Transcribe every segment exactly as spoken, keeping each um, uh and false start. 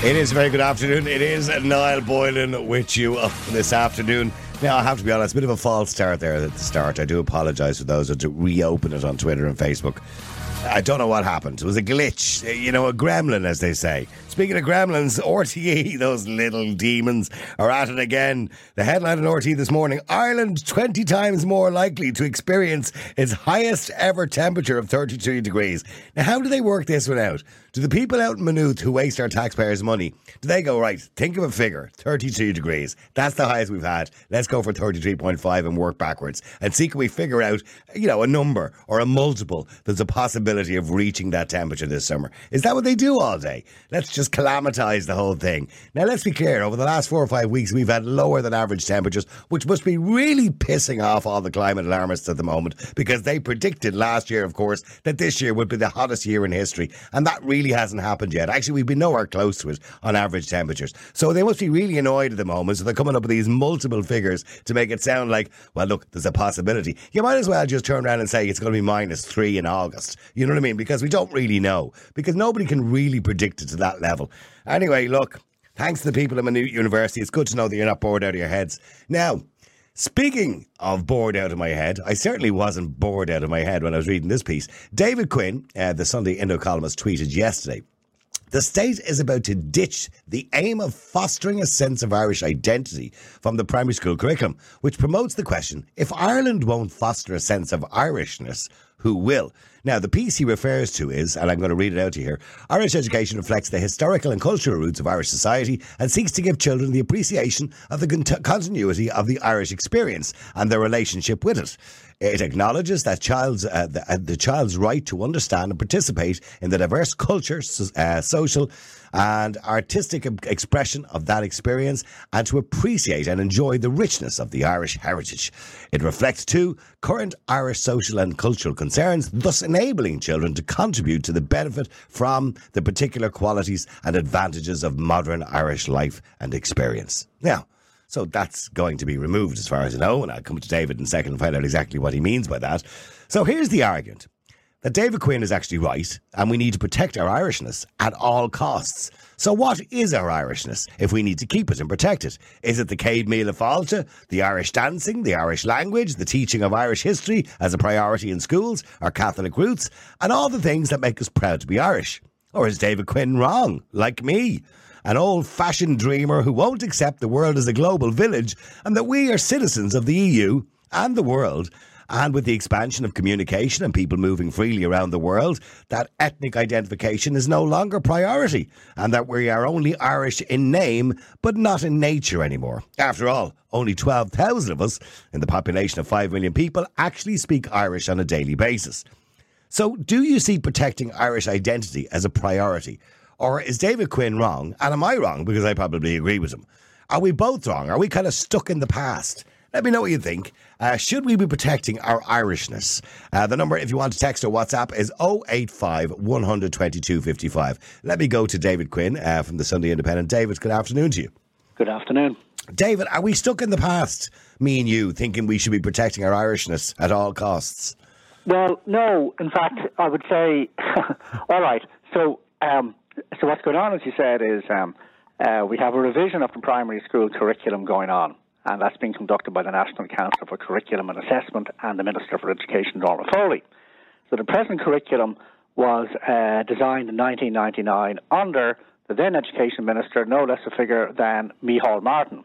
It is a very good afternoon. It is Niall Boylan with you up this afternoon. Now, I have to be honest, a bit of a false start there at the start. I do apologise for those who had to reopen it on Twitter and Facebook. I don't know what happened. It was a glitch, you know, a gremlin, as they say. Speaking of gremlins, R T E, those little demons, are at it again. The headline in R T E this morning, Ireland twenty times more likely to experience its highest ever temperature of thirty-three degrees. Now, how do they work this one out? Do the people out in Maynooth who waste our taxpayers' money, do they go, right, think of a figure, thirty-two degrees. That's the highest we've had. Let's go for thirty-three point five and work backwards. And see, can we figure out, you know, a number or a multiple there's a possibility of reaching that temperature this summer? Is that what they do all day? Let's just calamitise the whole thing. Now, let's be clear. Over the last four or five weeks, we've had lower than average temperatures, which must be really pissing off all the climate alarmists at the moment, because they predicted last year, of course, that this year would be the hottest year in history. And that really hasn't happened yet. Actually, we've been nowhere close to it on average temperatures. So they must be really annoyed at the moment. So they're coming up with these multiple figures to make it sound like, well, look, there's a possibility. You might as well just turn around and say it's going to be minus three in August. You know what I mean? Because we don't really know. Because nobody can really predict it to that level. Anyway, look, thanks to the people at Maynooth University. It's good to know that you're not bored out of your heads. Now, speaking of bored out of my head, I certainly wasn't bored out of my head when I was reading this piece. David Quinn, uh, the Sunday Indo columnist, tweeted yesterday, the state is about to ditch the aim of fostering a sense of Irish identity from the primary school curriculum, which promotes the question, if Ireland won't foster a sense of Irishness, who will? Now, the piece he refers to is, and I'm going to read it out to you here, Irish education reflects the historical and cultural roots of Irish society and seeks to give children the appreciation of the cont- continuity of the Irish experience and their relationship with it. It acknowledges that child's, uh, the, uh, the child's right to understand and participate in the diverse culture, uh, social and artistic expression of that experience, and to appreciate and enjoy the richness of the Irish heritage. It reflects, too, current Irish social and cultural concerns, thus enabling children to contribute to the benefit from the particular qualities and advantages of modern Irish life and experience. Now, so that's going to be removed as far as I know, and I'll come to David in a second and find out exactly what he means by that. So here's the argument, that David Quinn is actually right, and we need to protect our Irishness at all costs. So what is our Irishness if we need to keep it and protect it? Is it the Céad Míle Fáilte, the Irish dancing, the Irish language, the teaching of Irish history as a priority in schools, our Catholic roots, and all the things that make us proud to be Irish? Or is David Quinn wrong, like me? An old-fashioned dreamer who won't accept the world as a global village and that we are citizens of the E U and the world. And with the expansion of communication and people moving freely around the world, that ethnic identification is no longer priority and that we are only Irish in name but not in nature anymore. After all, only twelve thousand of us in the population of five million people actually speak Irish on a daily basis. So do you see protecting Irish identity as a priority? Or is David Quinn wrong? And am I wrong? Because I probably agree with him. Are we both wrong? Are we kind of stuck in the past? Let me know what you think. Uh, should we be protecting our Irishness? Uh, the number, if you want to text or WhatsApp, is oh eight five, one hundred, twenty-two fifty-five. Let me go to David Quinn uh, from the Sunday Independent. David, good afternoon to you. Good afternoon. David, are we stuck in the past, me and you, thinking we should be protecting our Irishness at all costs? Well, no. In fact, I would say, all right. So, um, so what's going on, as you said, is um, uh, we have a revision of the primary school curriculum going on. And that's being conducted by the National Council for Curriculum and Assessment and the Minister for Education, Norma Foley. So the present curriculum was uh, designed in nineteen ninety-nine under the then Education Minister, no less a figure than Micheál Martin.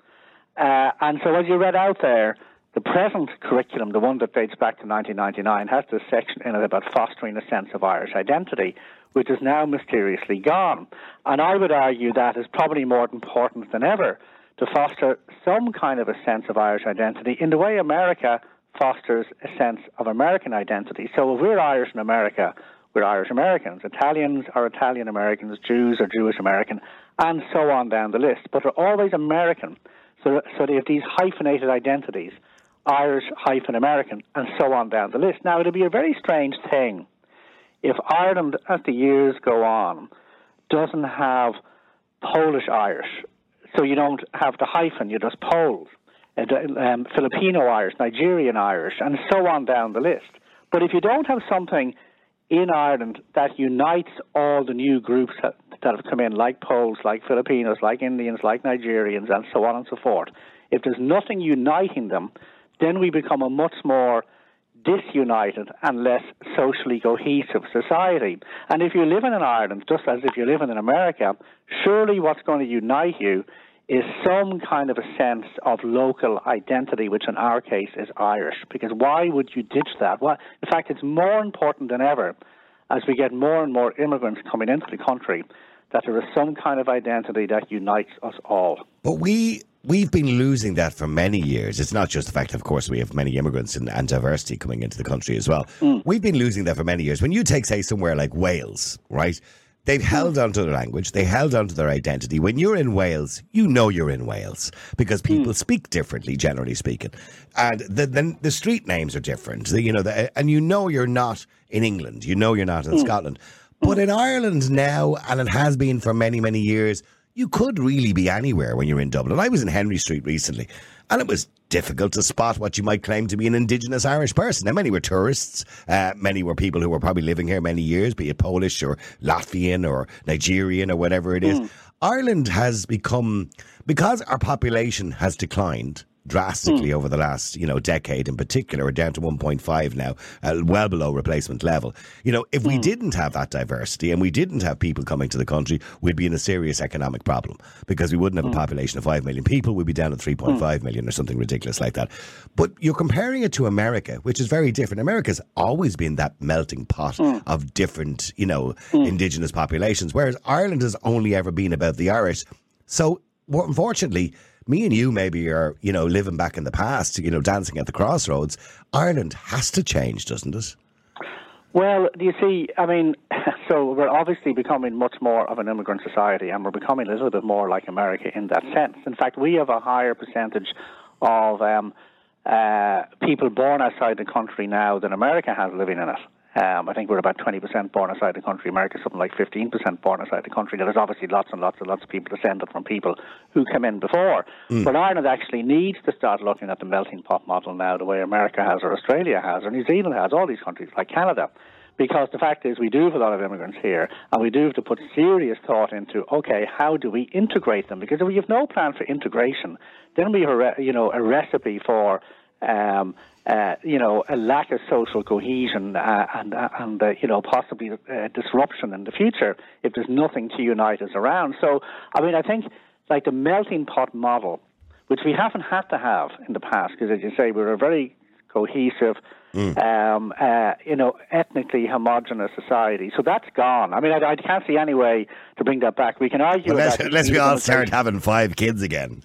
Uh, and so as you read out there, the present curriculum, the one that dates back to nineteen ninety-nine, has this section in it about fostering a sense of Irish identity, which is now mysteriously gone. And I would argue that is probably more important than ever to foster some kind of a sense of Irish identity in the way America fosters a sense of American identity. So if we're Irish in America, we're Irish Americans. Italians are Italian Americans, Jews are Jewish American, and so on down the list. But they're always American. So, so they have these hyphenated identities, Irish hyphen American, and so on down the list. Now, it would be a very strange thing if Ireland, as the years go on, doesn't have Polish Irish. So you don't have the hyphen, you're just Poles, um, Filipino Irish, Nigerian Irish, and so on down the list. But if you don't have something in Ireland that unites all the new groups that that have come in, like Poles, like Filipinos, like Indians, like Nigerians, and so on and so forth, if there's nothing uniting them, then we become a much more disunited and less socially cohesive society. And if you're living in Ireland, just as if you're living in America, surely what's going to unite you is some kind of a sense of local identity, which in our case is Irish. Because why would you ditch that? Well, in fact, it's more important than ever as we get more and more immigrants coming into the country that there is some kind of identity that unites us all. But we... We've been losing that for many years. It's not just the fact, of course, we have many immigrants and, and diversity coming into the country as well. Mm. We've been losing that for many years. When you take, say, somewhere like Wales, right? They've held on to their language. They held on to their identity. When you're in Wales, you know you're in Wales because people mm. speak differently, generally speaking. And the, the, the street names are different, you know, the, and you know you're not in England. You know you're not in mm. Scotland. But in Ireland now, and it has been for many, many years, you could really be anywhere when you're in Dublin. I was in Henry Street recently, and it was difficult to spot what you might claim to be an indigenous Irish person. Now, many were tourists. Uh, many were people who were probably living here many years, be it Polish or Latvian or Nigerian or whatever it is. Mm. Ireland has become, because our population has declined drastically mm. over the last, you know, decade in particular. We're down to one point five now, uh, well below replacement level. You know, if mm. we didn't have that diversity and we didn't have people coming to the country, we'd be in a serious economic problem because we wouldn't have mm. a population of five million people. We'd be down to three point five mm. million or something ridiculous like that. But you're comparing it to America, which is very different. America's always been that melting pot mm. of different, you know, mm. indigenous populations, whereas Ireland has only ever been about the Irish. So, unfortunately, me and you maybe are, you know, living back in the past, you know, dancing at the crossroads. Ireland has to change, doesn't it? Well, you see, I mean, so we're obviously becoming much more of an immigrant society, and we're becoming a little bit more like America in that sense. In fact, we have a higher percentage of um, uh, people born outside the country now than America has living in it. Um, I think we're about twenty percent born outside the country. America's something like fifteen percent born outside the country. There's obviously lots and lots and lots of people descended from people who came in before. Mm. But Ireland actually needs to start looking at the melting pot model now, the way America has or Australia has or New Zealand has, all these countries like Canada. Because the fact is we do have a lot of immigrants here, and we do have to put serious thought into, okay, how do we integrate them? Because if we have no plan for integration, then we have a, re- you know, a recipe for Um, uh, you know, a lack of social cohesion uh, and, uh, and uh, you know, possibly uh, disruption in the future if there's nothing to unite us around. So, I mean, I think, like, the melting pot model, which we haven't had to have in the past, because, as you say, we're a very cohesive, mm. um, uh, you know, ethnically homogenous society. So that's gone. I mean, I, I can't see any way to bring that back. We can argue well, let's, that. Let's we all start having five kids again.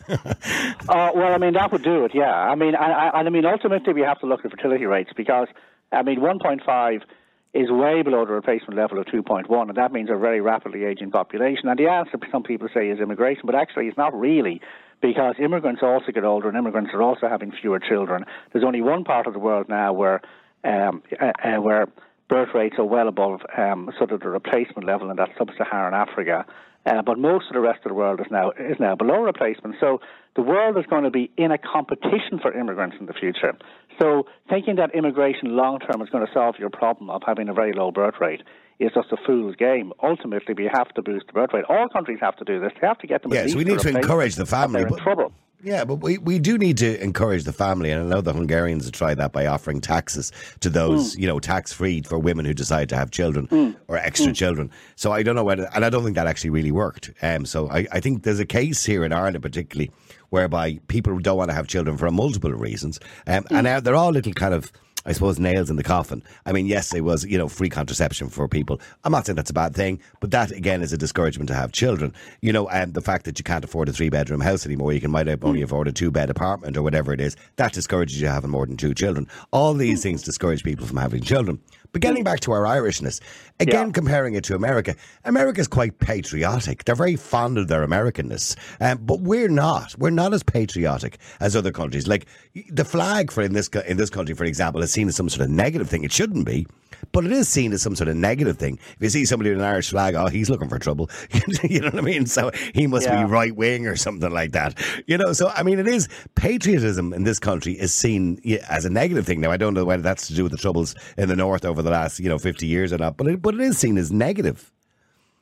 uh, well, I mean, that would do it, yeah. I mean, I, I, I mean, ultimately we have to look at fertility rates because, I mean, one point five is way below the replacement level of two point one, and that means a very rapidly aging population. And the answer, some people say, is immigration, but actually it's not really, because immigrants also get older and immigrants are also having fewer children. There's only one part of the world now where um, uh, uh, where birth rates are well above um, sort of the replacement level, and that's sub-Saharan Africa. Uh, but most of the rest of the world is now is now below replacement. So the world is going to be in a competition for immigrants in the future. So thinking that immigration long-term is going to solve your problem of having a very low birth rate is just a fool's game. Ultimately, we have to boost the birth rate. All countries have to do this. They have to get them. Yes, we need to encourage the family. They're in but, trouble. Yeah, but we, we do need to encourage the family, and I know the Hungarians have tried that by offering taxes to those, mm. you know, tax-free for women who decide to have children mm. or extra mm. children. So I don't know whether, and I don't think that actually really worked. Um, so I, I think there's a case here in Ireland particularly whereby people don't want to have children for multiple reasons. Um, mm. And they're all little kind of, I suppose, nails in the coffin. I mean, yes, it was, you know, free contraception for people. I'm not saying that's a bad thing, but that, again, is a discouragement to have children. You know, and the fact that you can't afford a three-bedroom house anymore, you can might only afford a two-bed apartment or whatever it is, that discourages you having more than two children. All these things discourage people from having children. But getting back to our Irishness, again, yeah. comparing it to America, America's quite patriotic. They're very fond of their Americanness. Um, but we're not. We're not as patriotic as other countries. Like, the flag for in this in this country, for example, is seen as some sort of negative thing. It shouldn't be, but it is seen as some sort of negative thing. If you see somebody with an Irish flag, oh, he's looking for trouble. You know what I mean? So he must yeah. be right wing or something like that. You know, so I mean, it is patriotism in this country is seen as a negative thing. Now, I don't know whether that's to do with the troubles in the north over the last, you know, fifty years or not, but it, but it is seen as negative.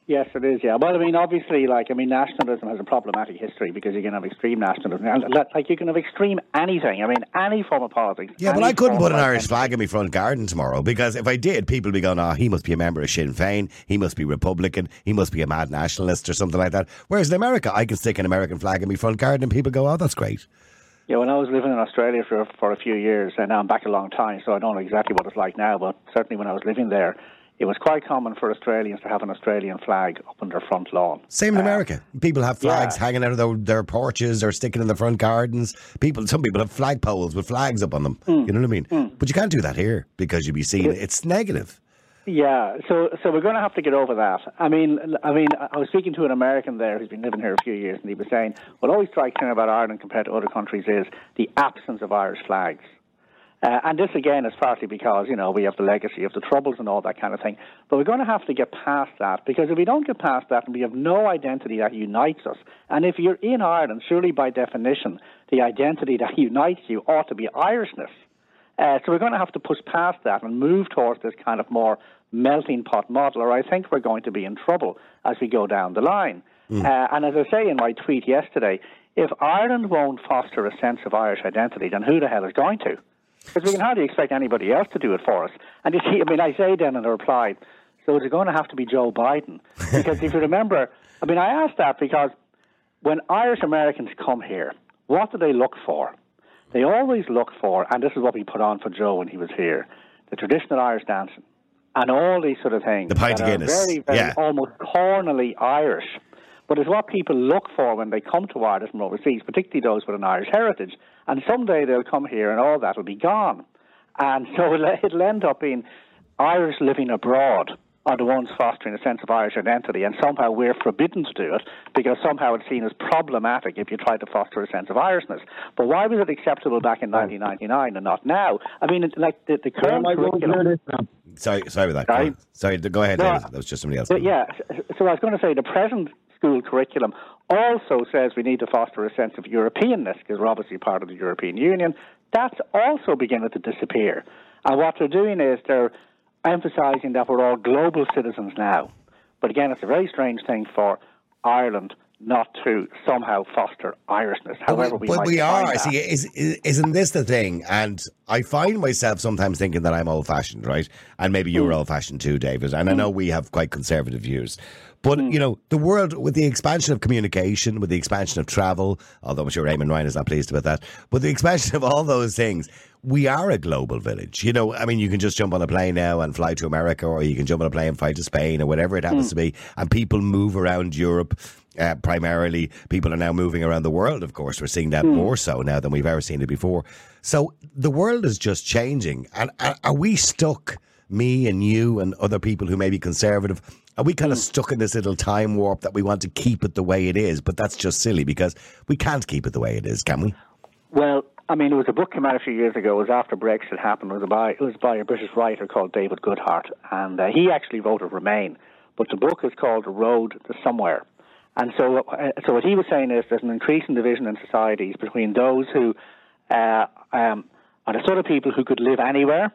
Yes, it is, yeah. Well, I mean, obviously, like, I mean, nationalism has a problematic history because you can have extreme nationalism. Like, you can have extreme anything. I mean, any form of politics. Yeah, but I couldn't put an Irish flag in my front garden tomorrow because if I did, people would be going, oh, he must be a member of Sinn Féin, he must be Republican, he must be a mad nationalist or something like that. Whereas in America, I can stick an American flag in my front garden and people go, oh, that's great. Yeah, when I was living in Australia for for a few years, and now I'm back a long time, so I don't know exactly what it's like now, but certainly when I was living there, it was quite common for Australians to have an Australian flag up on their front lawn. Same in America. Um, people have flags yeah. hanging out of their, their porches or sticking in the front gardens. People, some people have flagpoles with flags up on them. Mm. You know what I mean? Mm. But you can't do that here because you'd be seen. It's negative. Yeah, so so we're going to have to get over that. I mean, I mean, I was speaking to an American there who's been living here a few years, and he was saying what always strikes him about Ireland compared to other countries is the absence of Irish flags. Uh, and this, again, is partly because, you know, we have the legacy of the Troubles and all that kind of thing. But we're going to have to get past that, because if we don't get past that and we have no identity that unites us, and if you're in Ireland, surely by definition, the identity that unites you ought to be Irishness. Uh, so we're going to have to push past that and move towards this kind of more melting pot model, or I think we're going to be in trouble as we go down the line. Mm. Uh, and as I say in my tweet yesterday, if Ireland won't foster a sense of Irish identity, then who the hell is going to? Because we can hardly expect anybody else to do it for us. And you see, I mean, I say then in a reply, so it's going to have to be Joe Biden. Because if you remember, I mean, I asked that because when Irish Americans come here, what do they look for? They always look for, and this is what we put on for Joe when he was here, the traditional Irish dancing and all these sort of things. The pint of Guinness. Very, very yeah. almost cornily Irish. But it's what people look for when they come to Ireland from overseas, particularly those with an Irish heritage. And someday they'll come here and all that will be gone. And so it'll end up being Irish living abroad are the ones fostering a sense of Irish identity, and somehow we're forbidden to do it because somehow it's seen as problematic if you try to foster a sense of Irishness. But why was it acceptable back in nineteen ninety-nine and not now? I mean, like the, the current yeah, curriculum... Sorry, sorry about that. Sorry, go sorry go ahead, no, David. That was just somebody else. Yeah, so I was going to say the present school curriculum also says we need to foster a sense of Europeanness because we're obviously part of the European Union. That's also beginning to disappear. And what they're doing is they're emphasising that we're all global citizens now. But again, it's a very strange thing for Ireland not to somehow foster Irishness, however we, we but might we are. that. See, is, is, isn't this the thing? And I find myself sometimes thinking that I'm old-fashioned, right? And maybe you're mm. old-fashioned too, David. And mm. I know we have quite conservative views. But, mm. you know, the world, with the expansion of communication, with the expansion of travel, although I'm sure Eamon Ryan is not pleased about that, but the expansion of all those things, we are a global village. You know, I mean, you can just jump on a plane now and fly to America, or you can jump on a plane and fly to Spain, or whatever it happens mm. to be. And people move around Europe. Uh, primarily, people are now moving around the world, of course. We're seeing that mm. more so now than we've ever seen it before. So the world is just changing. And uh, are we stuck, me and you and other people who may be conservative, are we kind of stuck in this little time warp that we want to keep it the way it is? But that's just silly because we can't keep it the way it is, can we? Well, I mean, there was a book came out a few years ago. It was after Brexit happened. It was by, it was by a British writer called David Goodhart. And uh, he actually wrote of Remain. But the book is called The Road to Somewhere. And so, uh, so what he was saying is there's an increasing division in societies between those who uh, um, are the sort of people who could live anywhere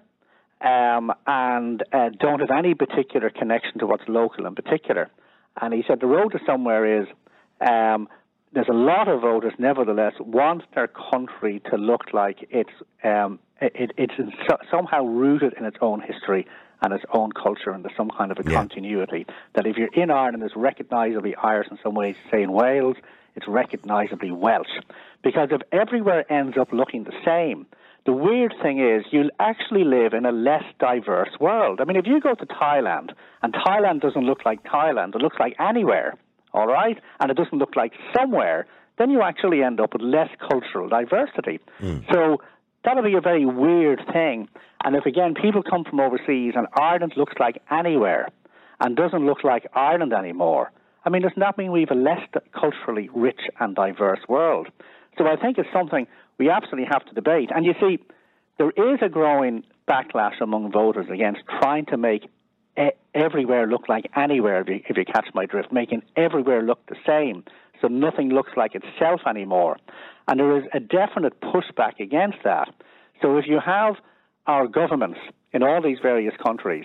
um, and uh, don't have any particular connection to what's local in particular. And he said the road to somewhere is um, there's a lot of voters, nevertheless, want their country to look like it's um, it, it's in so, somehow rooted in its own history and its own culture, and there's some kind of a yeah. continuity. That if you're in Ireland, it's recognisably Irish in some ways. Say in Wales, it's recognisably Welsh. Because if everywhere ends up looking the same, the weird thing is you'll actually live in a less diverse world. I mean, if you go to Thailand, and Thailand doesn't look like Thailand, it looks like anywhere, all right? And it doesn't look like somewhere, then you actually end up with less cultural diversity. Mm. So that'll be a very weird thing. And if, again, people come from overseas and Ireland looks like anywhere and doesn't look like Ireland anymore, I mean, doesn't that mean we have a less culturally rich and diverse world? So I think it's something we absolutely have to debate. And you see, there is a growing backlash among voters against trying to make e- everywhere look like anywhere, if you, if you catch my drift, making everywhere look the same so nothing looks like itself anymore. And there is a definite pushback against that. So if you have our governments in all these various countries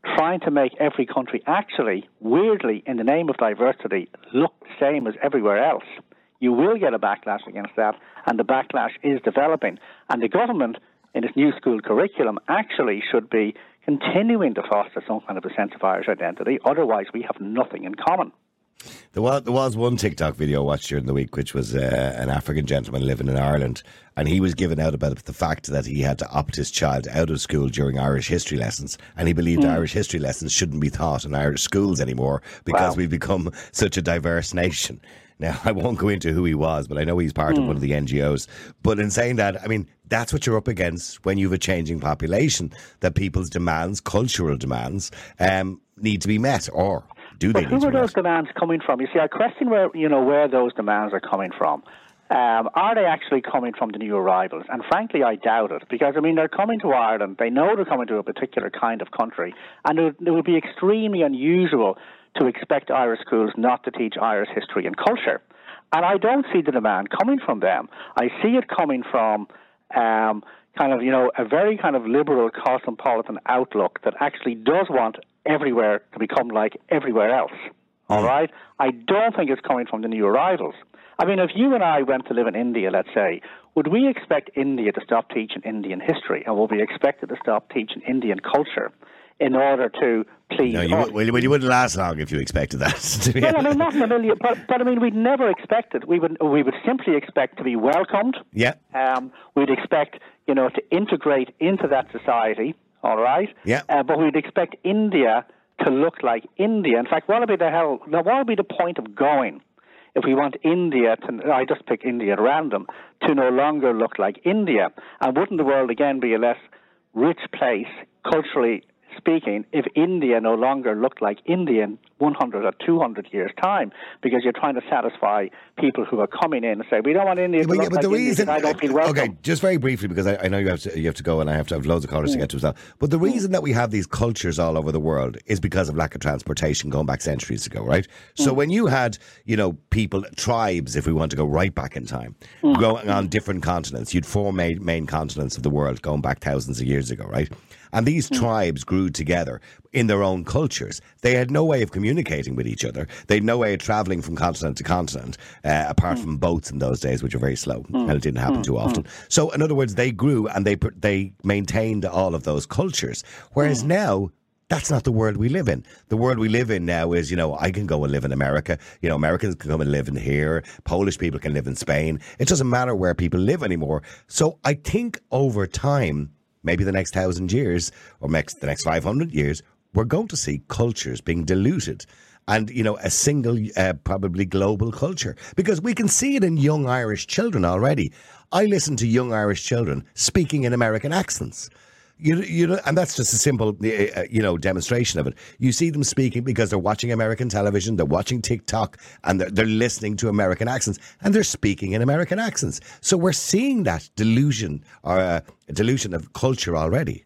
trying to make every country actually, weirdly, in the name of diversity, look the same as everywhere else. You will get a backlash against that, and the backlash is developing. And the government, in its new school curriculum, actually should be continuing to foster some kind of a sense of Irish identity. Otherwise, we have nothing in common. There was, there was one TikTok video I watched during the week, which was uh, an African gentleman living in Ireland, and he was giving out about the fact that he had to opt his child out of school during Irish history lessons, and he believed mm. Irish history lessons shouldn't be taught in Irish schools anymore because wow. we've become such a diverse nation. Now, I won't go into who he was, but I know he's part mm. of one of the N G Os. But in saying that, I mean, that's what you're up against when you have a changing population, that people's demands, cultural demands, um, need to be met, or do they? But who are those demands coming from? You see, I question where you know where those demands are coming from. Um, are they actually coming from the new arrivals? And frankly, I doubt it, because I mean they're coming to Ireland. They know they're coming to a particular kind of country, and it, it would be extremely unusual to expect Irish schools not to teach Irish history and culture. And I don't see the demand coming from them. I see it coming from um, kind of, you know, a very kind of liberal cosmopolitan outlook that actually does want everywhere to become like everywhere else. All mm. right? I don't think it's coming from the new arrivals. I mean, if you and I went to live in India, let's say, would we expect India to stop teaching Indian history? And would we expect it to stop teaching Indian culture in order to please? No, you, well, you wouldn't last long if you expected that. To be well, I mean, not in a million, but, but I mean, we'd never expect it. We would we would simply expect to be welcomed. Yeah. Um, we'd expect, you know, to integrate into that society. All right. Yeah. Uh, but we'd expect India to look like India. In fact, what would be the hell? Now, what would be the point of going if we want India to? I just pick India at random to no longer look like India, and wouldn't the world again be a less rich place culturally speaking if India no longer looked like India in one hundred or two hundred years' time, because you're trying to satisfy people who are coming in and say, we don't want India to but, look yeah, but like the India reason, I don't feel welcome. Okay, just very briefly, because I, I know you have to you have to go and I have to have loads of callers mm. to get to as well. But the reason mm. that we have these cultures all over the world is because of lack of transportation going back centuries ago, right? Mm. So when you had, you know, people, tribes, if we want to go right back in time, mm. going on different continents, you'd four main, main continents of the world going back thousands of years ago, right? And these mm. tribes grew together in their own cultures. They had no way of communicating with each other. They had no way of travelling from continent to continent, uh, apart mm. from boats in those days, which were very slow, mm. and it didn't happen mm. too often. Mm. So, in other words, they grew and they they maintained all of those cultures. Whereas mm. now, that's not the world we live in. The world we live in now is, you know, I can go and live in America. You know, Americans can come and live in here. Polish people can live in Spain. It doesn't matter where people live anymore. So I think over time, maybe the next thousand years or next, the next five hundred years, we're going to see cultures being diluted and, you know, a single, uh, probably global culture. Because we can see it in young Irish children already. I listen to young Irish children speaking in American accents. You, you know, and that's just a simple, uh, you know, demonstration of it. You see them speaking because they're watching American television, they're watching TikTok, and they're, they're listening to American accents, and they're speaking in American accents. So we're seeing that delusion or uh, delusion of culture already.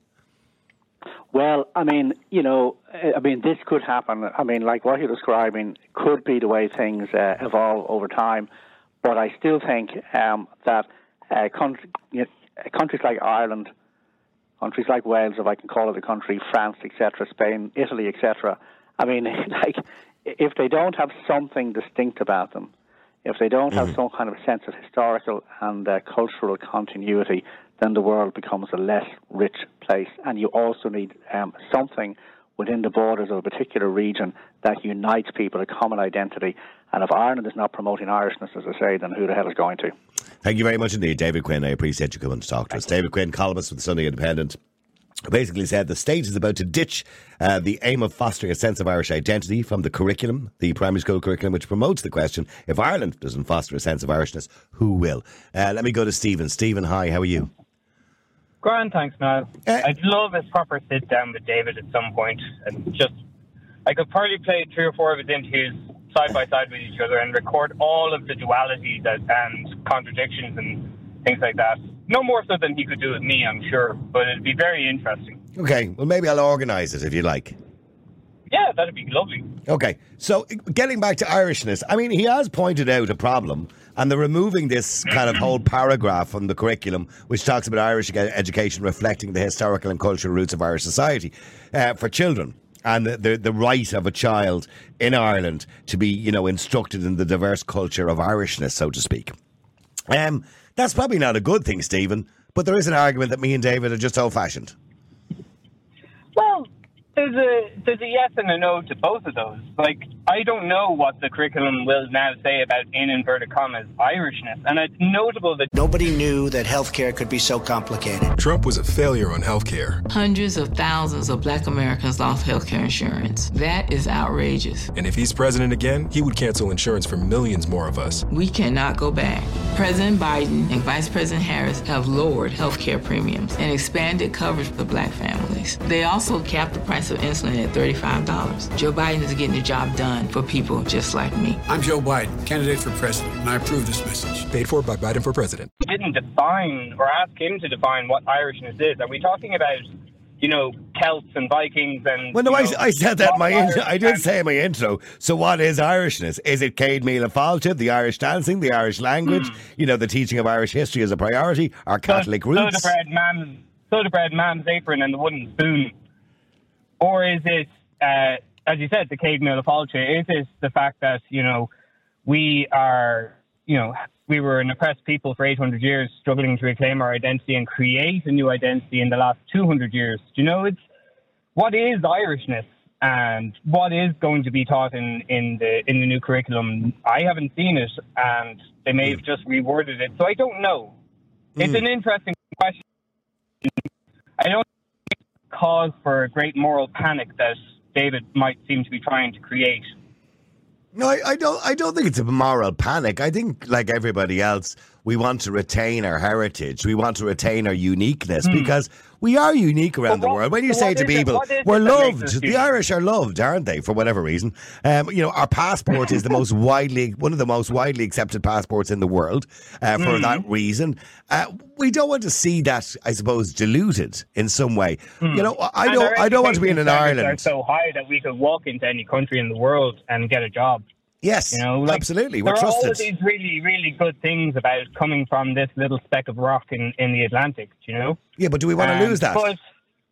Well, I mean, you know, I mean, this could happen. I mean, like what you're describing could be the way things uh, evolve over time. But I still think um, that uh, country, you know, countries like Ireland, countries like Wales, if I can call it a country, France, et cetera, Spain, Italy, et cetera. I mean, like, if they don't have something distinct about them, if they don't have mm. some kind of sense of historical and uh, cultural continuity, then the world becomes a less rich place. And you also need um, something within the borders of a particular region that unites people, a common identity. And if Ireland is not promoting Irishness, as I say, then who the hell is going to? Thank you very much indeed, David Quinn. I appreciate you coming to talk to us. David Quinn, columnist with the Sunday Independent, basically said the state is about to ditch uh, the aim of fostering a sense of Irish identity from the curriculum, the primary school curriculum, which promotes the question, if Ireland doesn't foster a sense of Irishness, who will? Uh, let me go to Stephen. Stephen, hi, how are you? Grand, thanks, Niall. Uh, I'd love a proper sit down with David at some point, and just, I could probably play three or four of his interviews side by side with each other and record all of the dualities and contradictions and things like that. No more so than he could do with me, I'm sure, but it'd be very interesting. Okay, well, maybe I'll organise it if you like. Yeah, that'd be lovely. Okay, so getting back to Irishness, I mean, he has pointed out a problem, and they're removing this kind of whole paragraph from the curriculum, which talks about Irish education reflecting the historical and cultural roots of Irish society uh, for children. and the, the the right of a child in Ireland to be, you know, instructed in the diverse culture of Irishness, so to speak. Um, that's probably not a good thing, Stephen, but there is an argument that me and David are just old-fashioned. Well, there's a there's a yes and a no to both of those. Like, I don't know what the curriculum will now say about, in inverted commas, Irishness. And it's notable that nobody knew that healthcare could be so complicated. Trump was a failure on healthcare. Hundreds of thousands of black Americans lost healthcare insurance. That is outrageous. And if he's president again, he would cancel insurance for millions more of us. We cannot go back. President Biden and Vice President Harris have lowered healthcare premiums and expanded coverage for black families. They also capped the price of insulin at thirty-five dollars. Joe Biden is getting the job done for people just like me. I'm Joe Biden, candidate for president, and I approve this message. Paid for by Biden for president. we didn't define or ask him to define what Irishness is. Are we talking about, you know, Celts and Vikings and... Well, no, I, know, I said that in my intro. I did say in my intro. So what is Irishness? Is it Céad Míle Fáilte, the Irish dancing, the Irish language, mm. you know, the teaching of Irish history as a priority, our Catholic so, roots? Soda bread, mam's, soda bread, mam's apron and the wooden spoon. Or is it, uh, as you said, the Céad Míle Fáilte? Is it the fact that, you know, we are, you know, we were an oppressed people for eight hundred years, struggling to reclaim our identity and create a new identity in the last two hundred years. Do you know, it's what is Irishness and what is going to be taught in, in the in the new curriculum? I haven't seen it, and they may have just reworded it, so I don't know. Mm. It's an interesting question. I don't think it's cause for a great moral panic that David might seem to be trying to create. No, I, I don't. I don't think it's a moral panic. I think, like everybody else, we want to retain our heritage. We want to retain our uniqueness mm. because we are unique around well, the world. When you so say to people, "We're loved," the Irish are loved, aren't they? For whatever reason, um, you know, our passport is the most widely, one of the most widely accepted passports in the world. Uh, for mm. that reason, uh, we don't want to see that, I suppose, diluted in some way. Mm. You know, I and don't. I don't want to be in an Ireland. Are so high that we could walk into any country in the world and get a job. Yes, you know, like, absolutely. We're there trusted. There are all of these really, really good things about coming from this little speck of rock in, in the Atlantic, you know? Yeah, but do we want to um, lose that? But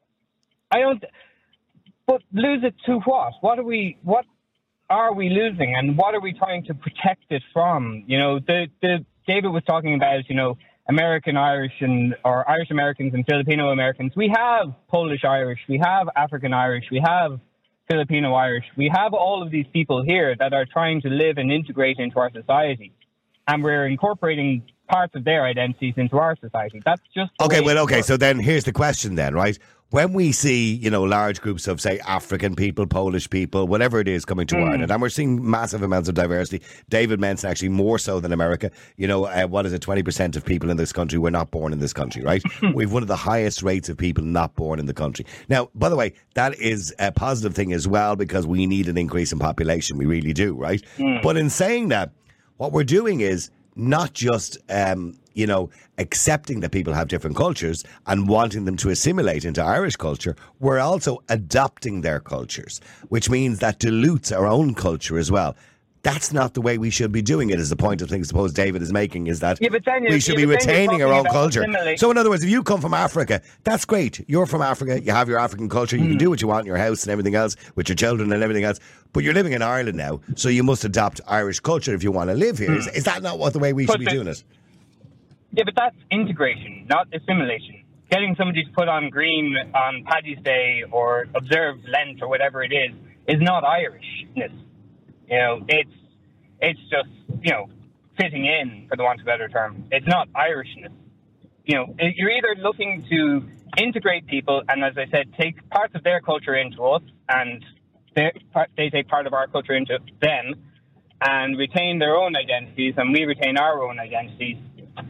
I don't... But lose it to what? What are we... What are we losing? And what are we trying to protect it from? You know, the, the David was talking about, you know, American Irish and or Irish Americans and Filipino Americans. We have Polish Irish. We have African Irish. We have Filipino Irish. We have all of these people here that are trying to live and integrate into our society, and we're incorporating parts of their identities into our society. That's just okay. Well, okay. So then here's the question then, right? When we see, you know, large groups of, say, African people, Polish people, whatever it is coming to mm. Ireland, and we're seeing massive amounts of diversity. David mentioned actually more so than America. You know, uh, what is it, twenty percent of people in this country were not born in this country, right? We've one of the highest rates of people not born in the country. Now, by the way, that is a positive thing as well because we need an increase in population. We really do, right? Mm. But in saying that, what we're doing is not just... Um, you know, accepting that people have different cultures and wanting them to assimilate into Irish culture, we're also adopting their cultures, which means that dilutes our own culture as well. That's not the way we should be doing it, is the point of things I suppose David is making, is that yeah, but then we should yeah, be retaining our own culture. Assimilate. So in other words, if you come from Africa, that's great. You're from Africa, you have your African culture, you mm. can do what you want in your house and everything else, with your children and everything else, but you're living in Ireland now, so you must adopt Irish culture if you want to live here. Mm. Is, is that not what the way we but should be the, doing it? Yeah, but that's integration, not assimilation. Getting somebody to put on green on Paddy's Day or observe Lent or whatever it is, is not Irishness. You know, it's it's just, you know, fitting in, for the want of a better term. It's not Irishness. You know, you're either looking to integrate people and, as I said, take parts of their culture into us and they take part of our culture into them and retain their own identities and we retain our own identities.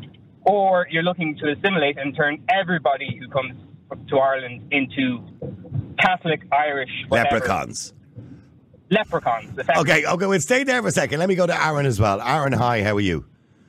Or you're looking to assimilate and turn everybody who comes to Ireland into Catholic, Irish, whatever. Leprechauns. Leprechauns. Okay, okay, we'll stay there for a second. Let me go to Aaron as well. Aaron, hi, how are you?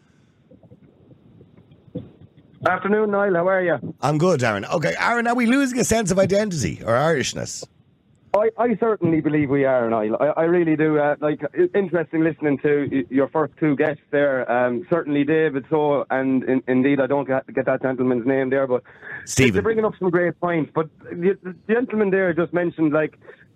Afternoon, Niall, how are you? I'm good, Aaron. Okay, Aaron, are we losing a sense of identity or Irishness? I, I certainly believe we are, Niall. I, I really do. Uh, like, interesting listening to your first two guests there. Um, certainly David, so, and in, indeed, I don't get, get that gentleman's name there, but Stephen. They're bringing up some great points. But the, the gentleman there just mentioned, like,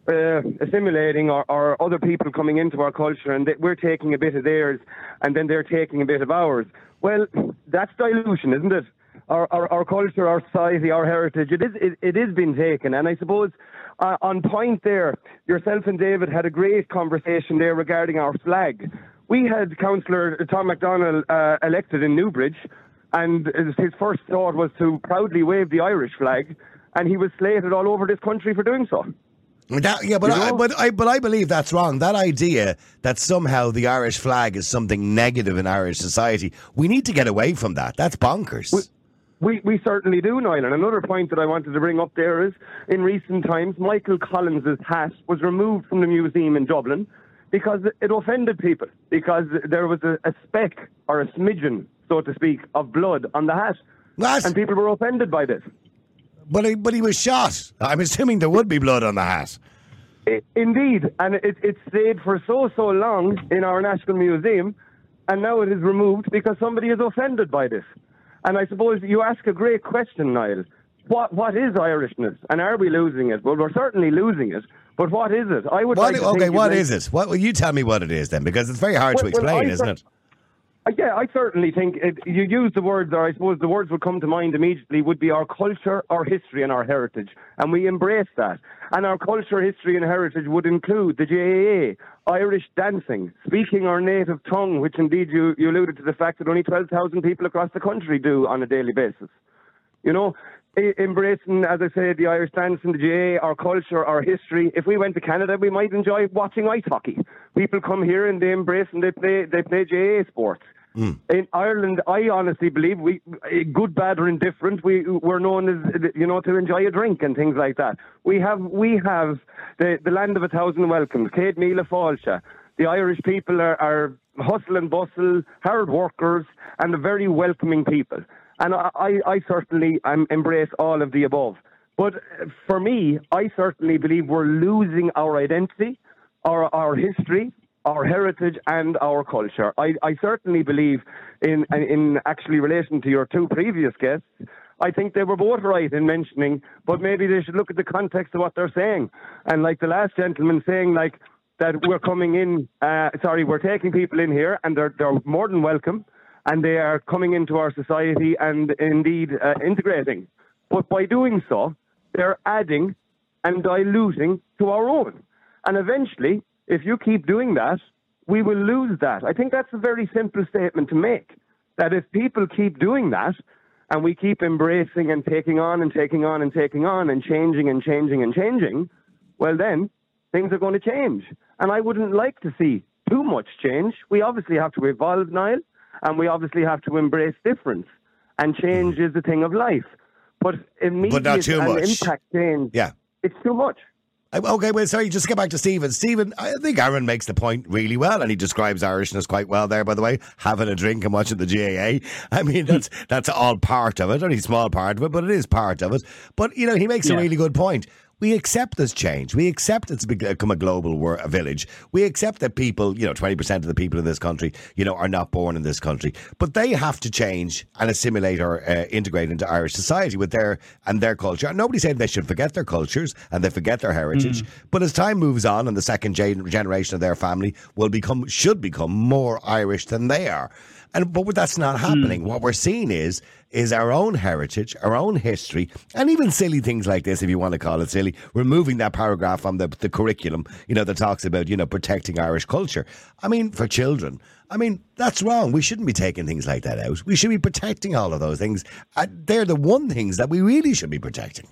uh, assimilating or, or other people coming into our culture, and that we're taking a bit of theirs and then they're taking a bit of ours. Well, that's dilution, isn't it? Our, our, our culture, our society, our heritage, it is, it, it is being taken. And I suppose uh, on point there, yourself and David had a great conversation there regarding our flag. We had Councillor Tom MacDonald uh, elected in Newbridge, and his first thought was to proudly wave the Irish flag, and he was slated all over this country for doing so. That, yeah, but I, but I but I believe that's wrong. That idea that somehow the Irish flag is something negative in Irish society, we need to get away from that. That's bonkers. We, we, we certainly do, Niall. And another point that I wanted to bring up there is, in recent times, Michael Collins' hat was removed from the museum in Dublin because it offended people, because there was a, a speck or a smidgen, so to speak, of blood on the hat. What? And people were offended by this. But he, but he was shot. I'm assuming there would be blood on the hat. It, indeed. And it, it stayed for so, so long in our National Museum, and now it is removed because somebody is offended by this. And I suppose you ask a great question, Niall. What What is Irishness? And are we losing it? Well, we're certainly losing it. But what is it? I would what, like to Okay, think what like, is it? What, well, you tell me what it is then, because it's very hard well, to explain, well, isn't it? Yeah, I certainly think it, you use the words, or I suppose the words would come to mind immediately, would be our culture, our history and our heritage. And we embrace that. And our culture, history and heritage would include the J A A, Irish dancing, speaking our native tongue, which indeed you, you alluded to the fact that only twelve thousand people across the country do on a daily basis. You know, embracing, as I said, the Irish dancing, the J A A, our culture, our history. If we went to Canada, we might enjoy watching ice hockey. People come here and they embrace and they play, they play J A A sports. Mm. In Ireland, I honestly believe we, good, bad, or indifferent, we we're known as, you know, to enjoy a drink and things like that. We have we have the, the land of a thousand welcomes, Céad Míle Fáilte. The Irish people are, are hustle and bustle, hard workers, and a very welcoming people. And I, I, I certainly um, embrace all of the above. But for me, I certainly believe we're losing our identity, our our history, our heritage and our culture. I, I certainly believe in, in actually relation to your two previous guests, I think they were both right in mentioning, but maybe they should look at the context of what they're saying. And like the last gentleman saying, like, that we're coming in, uh, sorry, we're taking people in here and they're, they're more than welcome and they are coming into our society and indeed uh, integrating. But by doing so, they're adding and diluting to our own. And eventually, if you keep doing that, we will lose that. I think that's a very simple statement to make, that if people keep doing that and we keep embracing and taking on and taking on and taking on and changing and changing and changing, well then, things are going to change. And I wouldn't like to see too much change. We obviously have to evolve, Niall, and we obviously have to embrace difference. And change is a thing of life. But immediate but not too and much. impact change, yeah. it's too much. Okay, well, sorry, just to get back to Stephen. Stephen, I think Aaron makes the point really well, and he describes Irishness quite well there, by the way, having a drink and watching the J A A. I mean, that's that's all part of it, only a small part of it, but it is part of it. But, you know, he makes yeah. a really good point. We accept this change. We accept it's become a global wor- a village. We accept that people, you know, twenty percent of the people in this country, you know, are not born in this country. But they have to change and assimilate or uh, integrate into Irish society with their and their culture. And nobody's saying they should forget their cultures and they forget their heritage. Mm. But as time moves on and the second gen- generation of their family will become, should become more Irish than they are. And but that's not happening. Mm. What we're seeing is is our own heritage, our own history, and even silly things like this, if you want to call it silly, removing that paragraph from the, the curriculum, you know, that talks about, you know, protecting Irish culture. I mean, for children. I mean, that's wrong. We shouldn't be taking things like that out. We should be protecting all of those things. Uh, they're the one things that we really should be protecting.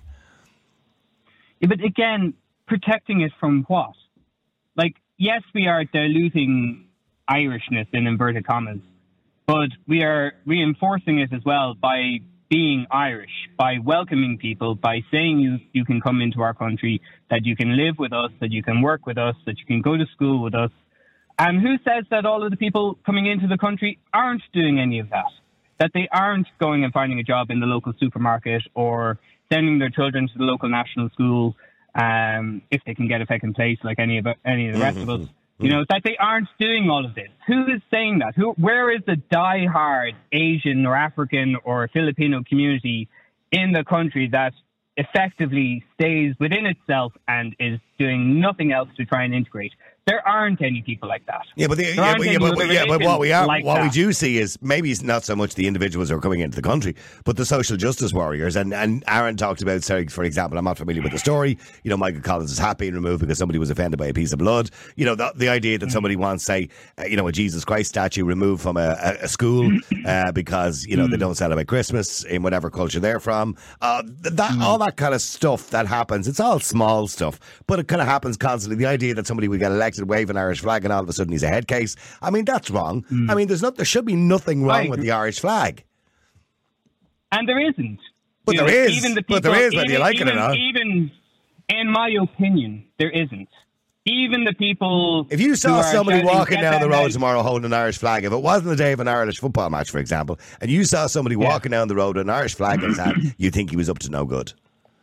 Yeah, but again, protecting it from what? Like, yes, we are diluting Irishness in inverted commas, but we are reinforcing it as well by being Irish, by welcoming people, by saying you, you can come into our country, that you can live with us, that you can work with us, that you can go to school with us. And who says that all of the people coming into the country aren't doing any of that? That they aren't going and finding a job in the local supermarket or sending their children to the local national school um, if they can get a second place like any of, any of the rest mm-hmm. of us. You know, that they aren't doing all of this. Who is saying that? Who? Where is the die-hard Asian or African or Filipino community in the country that effectively stays within itself and is doing nothing else to try and integrate. There aren't any people like that. Yeah, but the, yeah, but, yeah, but, yeah, but what we are, like what that. we do see is maybe it's not so much the individuals who are coming into the country, but the social justice warriors. And and Aaron talked about, sorry, for example, I'm not familiar with the story. You know, Michael Collins is happy and removed because somebody was offended by a piece of blood. You know, the, the idea that somebody wants, say, uh, you know, a Jesus Christ statue removed from a, a, a school uh, because you know they don't celebrate Christmas in whatever culture they're from. Uh, that all that kind of stuff that happens. It's all small stuff, but it kind of happens constantly. The idea that somebody would get elected, wave an Irish flag, and all of a sudden he's a head case. I mean, that's wrong. Mm. I mean, there's not. There should be nothing wrong with the Irish flag. And there isn't. But you there know, is. Even the people, but there is, whether even, you like even, it or not. Even, in my opinion, there isn't. Even the people. If you saw somebody shouting, walking down the road out. tomorrow holding an Irish flag, if it wasn't the day of an Irish football match, for example, and you saw somebody yeah. walking down the road with an Irish flag in his hand, you think he was up to no good.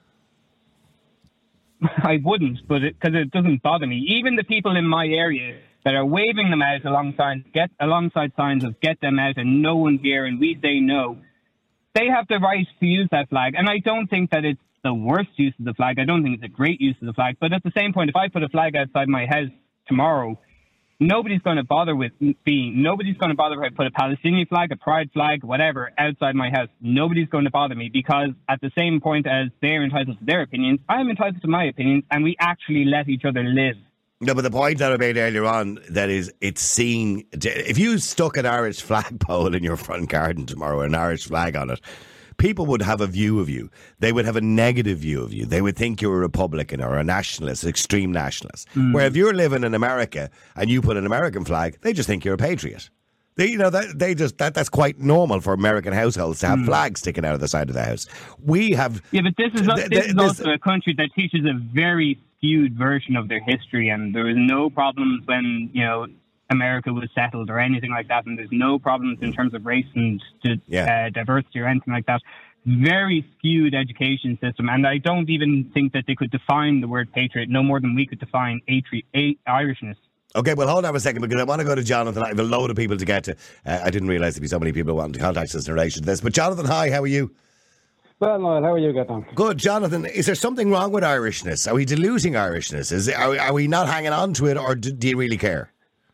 I wouldn't, but because it, it doesn't bother me. Even the people in my area that are waving them out alongside get alongside signs of "get them out" and "no one's here," and we say no, they have the right to use that flag. And I don't think that it's the worst use of the flag. I don't think it's a great use of the flag. But at the same point, if I put a flag outside my house tomorrow, nobody's going to bother with being. Nobody's going to bother if I put a Palestinian flag, a Pride flag, whatever, outside my house. Nobody's going to bother me because at the same point as they're entitled to their opinions, I'm entitled to my opinions, and we actually let each other live. No, but the point that I made earlier on, that is, it's seen. If you stuck an Irish flagpole in your front garden tomorrow, an Irish flag on it, people would have a view of you. They would have a negative view of you. They would think you're a Republican or a nationalist, extreme nationalist. Mm. Where if you're living in America and you put an American flag, they just think you're a patriot. They, you know, that, they just that that's quite normal for American households to have mm. flags sticking out of the side of the house. We have, yeah, but this is th- this th- is also this, a country that teaches a very skewed version of their history, and there was no problems when you know America was settled or anything like that, and there's no problems in terms of race and yeah. uh, diversity or anything like that. Very skewed education system, and I don't even think that they could define the word patriot no more than we could define atri- a- Irishness. Okay, well, hold on a second, because I want to go to Jonathan. I have a load of people to get to. Uh, I didn't realise there'd be so many people wanting to contact us in relation to this. But Jonathan, hi, how are you? Well, Noel, how are you getting on? Good. Jonathan, is there something wrong with Irishness? Are we diluting Irishness? Is it, are, we, are we not hanging on to it, or do, do you really care?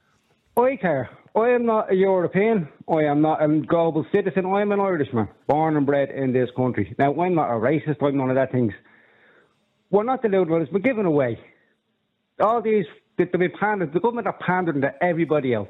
I care. I am not a European. I am not a global citizen. I am an Irishman, born and bred in this country. Now, I'm not a racist. I'm none of that things. We're not deluded with this. We're giving away. All these, the, the, pandering, the government are pandering to everybody else.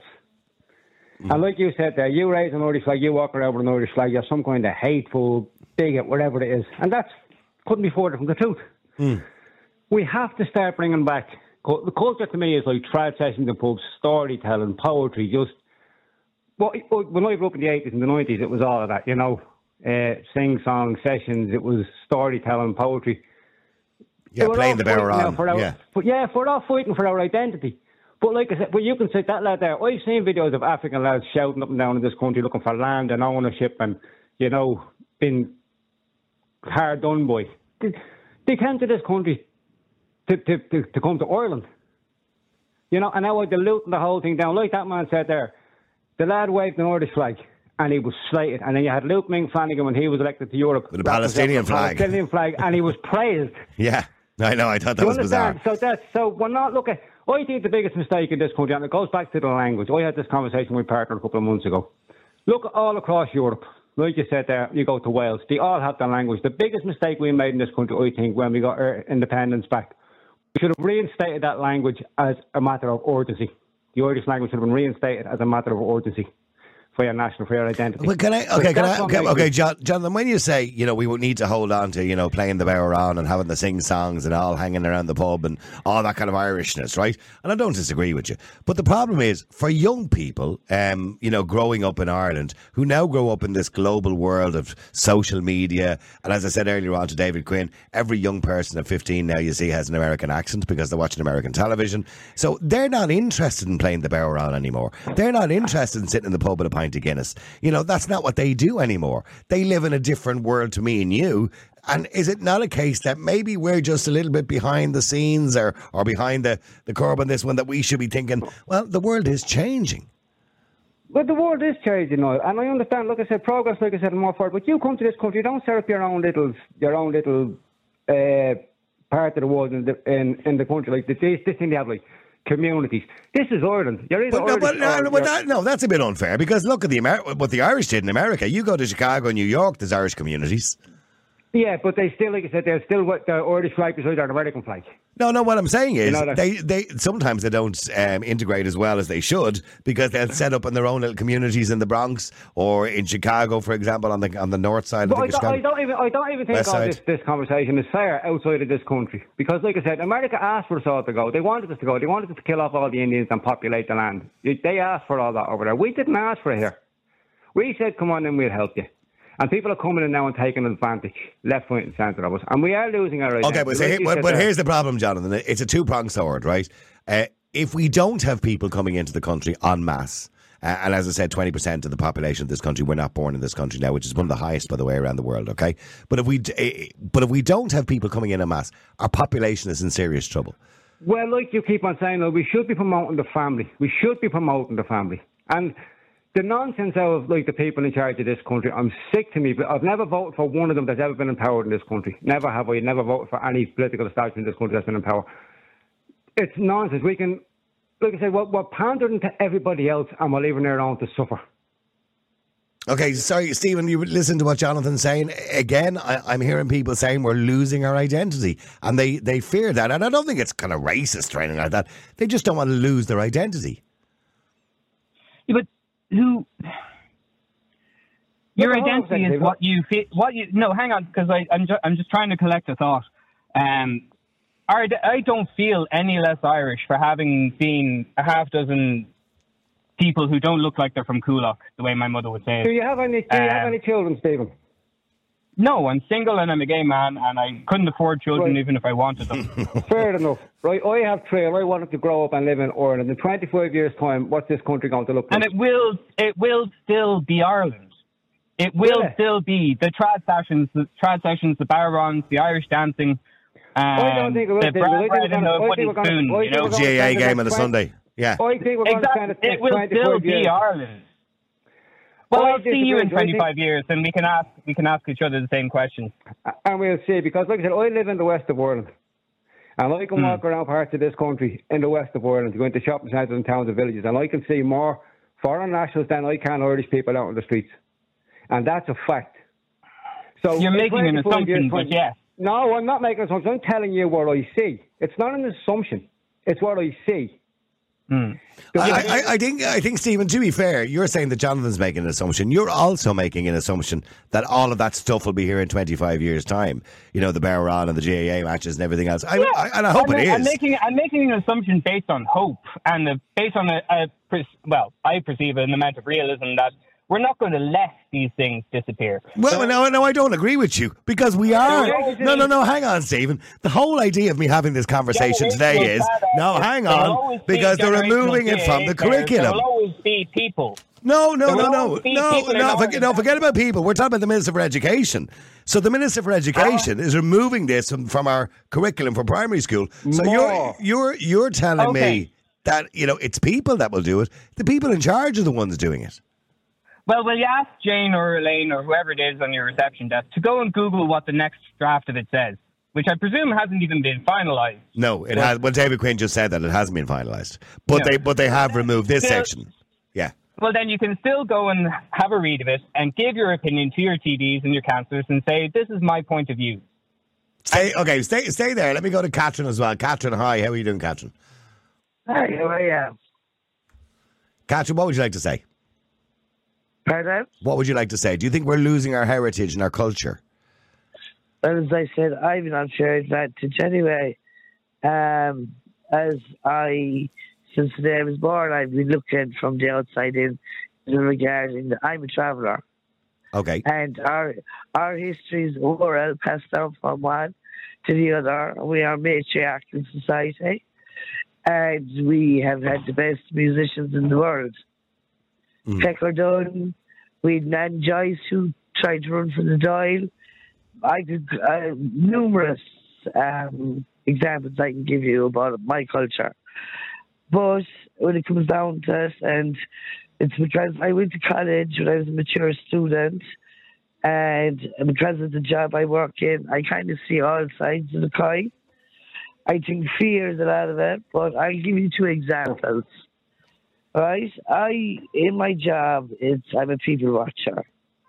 Mm. And like you said there, you raise an Irish flag, you walk around with an Irish flag, you're some kind of hateful bigot, whatever it is. And that couldn't be further from the truth. Mm. We have to start bringing back. The culture to me is like trad sessions in pubs, storytelling, poetry, just... Well, when I grew up in the eighties and the nineties, it was all of that, you know. Uh, sing-song sessions, it was storytelling, poetry. Yeah, playing the bear on. Our, yeah. But yeah, we're all fighting for our identity. But like I said, well, you can say that lad there, I've seen videos of African lads shouting up and down in this country looking for land and ownership and, you know, being hard done by. They, they came to this country to, to, to, to come to Ireland. You know, and now they're diluting the whole thing down. Like that man said there, the lad waved an Irish flag and he was slated. And then you had Luke Ming Flanagan when he was elected to Europe. With a Palestinian flag. Palestinian flag, and he was praised. Yeah, I know, I thought that you was understand? bizarre. So that's, so we're not looking... I think the biggest mistake in this country, and it goes back to the language. I had this conversation with my partner a couple of months ago. Look all across Europe. Like you said there, you go to Wales. They all have their language. The biggest mistake we made in this country, I think, when we got our independence back, we should have reinstated that language as a matter of urgency. The Irish language should have been reinstated as a matter of urgency for your national, for your identity. Well, can I? Okay, can I? Okay, okay, John, Jonathan. When you say, you know, we would need to hold on to, you know, playing the bower on and having the sing songs and all hanging around the pub and all that kind of Irishness, right? And I don't disagree with you, but the problem is for young people, um, you know, growing up in Ireland, who now grow up in this global world of social media, and as I said earlier on to David Quinn, every young person at fifteen now you see has an American accent because they're watching American television, so they're not interested in playing the bower on anymore. They're not interested in sitting in the pub with a pint of Guinness. You know, that's not what they do anymore. They live in a different world to me and you. And is it not a case that maybe we're just a little bit behind the scenes or, or behind the, the curb on this one, that we should be thinking, well, the world is changing? Well, the world is changing now, and I understand, like I said, progress, like I said, and more forward. But you come to this country, you don't set up your own little, your own little uh, part of the world in the, in, in the country. Like, this, this thing they have, like, communities. This is Ireland. You're either But, no, Irish but, no, or but you're- that, no, that's a bit unfair because look at the Amer- what the Irish did in America. You go to Chicago, New York, there's Irish communities. Yeah, but they still, like I said, they're still with the Irish flag beside their American flag. No, no. What I'm saying is, You know that- they, they sometimes they don't um, integrate as well as they should because they'll set up in their own little communities in the Bronx or in Chicago, for example, on the on the north side. But of I the don't, I Chicago. don't even, I don't even think West all side. this, this conversation is fair outside of this country. Because, like I said, America asked for us all to go. They wanted us to go. They wanted us to kill off all the Indians and populate the land. They asked for all that over there. We didn't ask for it here. We said, come on in, we'll help you. And people are coming in now and taking advantage, left, right, and centre of us. And we are losing our identity. Okay, but, so Like here- you but, said but there. here's the problem, Jonathan. It's a two-pronged sword, right? Uh, if we don't have people coming into the country en masse, uh, and as I said, twenty percent of the population of this country, we're not born in this country now, which is one of the highest, by the way, around the world, okay? But if we, d- eh, but if we don't have people coming in en masse, our population is in serious trouble. Well, like you keep on saying, though, we should be promoting the family. We should be promoting the family. And the nonsense of, like, the people in charge of this country, I'm sick to me. But I've never voted for one of them that's ever been in power in this country. Never have I. Never voted for any political establishment in this country that's been in power. It's nonsense. We can, like I said, we're, we're pandering to everybody else and we're leaving their own to suffer. Okay, sorry, Stephen, you listen to what Jonathan's saying. Again, I, I'm hearing people saying we're losing our identity. And they, they fear that. And I don't think it's kind of racist or anything like that. They just don't want to lose their identity. Yeah, but who? Your Look, hold on a identity second, is Dave. what you feel. What you? No, hang on, because I, I'm just, I'm just trying to collect a thought. Um, our, I don't feel any less Irish for having seen a half dozen people who don't look like they're from Coolock, the way my mother would say Do it. you have any, do you have Um, any children, Stephen? No, I'm single and I'm a gay man, and I couldn't afford children Right. even if I wanted them. Fair enough. Right, I have three and I wanted to grow up and live in Ireland. In twenty-five years' time, what's this country going to look like? And it will, it will still be Ireland. It will Yeah. still be the trad sessions, the trad sessions, the bar runs, the Irish dancing, um, I don't think it will, the David. I brown think bread we're and gonna- the I wooden think we're gonna- spoon, I you think know? we're gonna- G A A spend the game next on a twenty Sunday. Yeah. I think we're going to spend Exactly. the It will still twenty-five be years. Ireland. Well, I I'll see you in disagree. I think- twenty-five years, and we can ask we can ask each other the same questions. And we'll see, because like I said, I live in the west of Ireland. And I can walk around parts of this country in the west of Ireland, go into shopping centres and towns and villages, and I can see more foreign nationals than I can Irish people out on the streets. And that's a fact. So You're in making an twenty-five years' assumption, but time- yes. No, I'm not making an assumption. I'm telling you what I see. It's not an assumption. It's what I see. Mm. I, I, I think, I think, Stephen, to be fair, you're saying that Jonathan's making an assumption. You're also making an assumption that all of that stuff will be here in twenty-five years' time. You know, the Bear on and the G A A matches and everything else. I, Yeah. I, and I hope I'm, it I'm is. making I'm making an assumption based on hope and the, based on a, a pers- well, I perceive an amount of realism that we're not going to let these things disappear. Well, So- no, no, I don't agree with you because we are. Yeah, No, no, no, hang on, Stephen. The whole idea of me having this conversation today Generational is bad no, actors. hang There will on, always be because they're generational removing it from G A A the players. curriculum. There will always be people. No, no, There no, will no, always be no, people in no, all forget, no, forget about people. We're talking about the Minister for Education. So the Minister for Education is removing this from, from our curriculum for primary school. So you're More. you're you're telling Okay. me that you know it's people that will do it. The people in charge are the ones doing it. Well, will you ask Jane or Elaine or whoever it is on your reception desk to go and Google what the next draft of it says, which I presume hasn't even been finalised. No, it Well- has. Well, David Quinn just said that it hasn't been finalised, but No. they but they have removed this Still- section. Yeah. Well, then you can still go and have a read of it and give your opinion to your T Ds and your councillors and say, this is my point of view. Stay okay. Stay stay there. Let me go to Catherine as well. Catherine, hi. How are you doing, Catherine? Hi, how are you? Catherine, what would you like to say? Pardon? What would you like to say? Do you think we're losing our heritage and our culture? Well, as I said, I'm not sure advantage anyway. Um, as I, since the day I was born, I've been looking from the outside in regarding the, I'm a traveller. Okay. And our our history is oral, passed down from one to the other. We are matriarchal society. And we have had the best musicians in the world. Mm. Pecker Dunn, we had Nan Joyce who tried to run for the Dáil. I could, uh, numerous um, examples I can give you about my culture. But when it comes down to it, and it's because I went to college when I was a mature student, And because of the job I work in, I kind of see all sides of the coin. I think fear is a lot of it, but I'll give you two examples. Right? I, in my job, it's I'm a people watcher.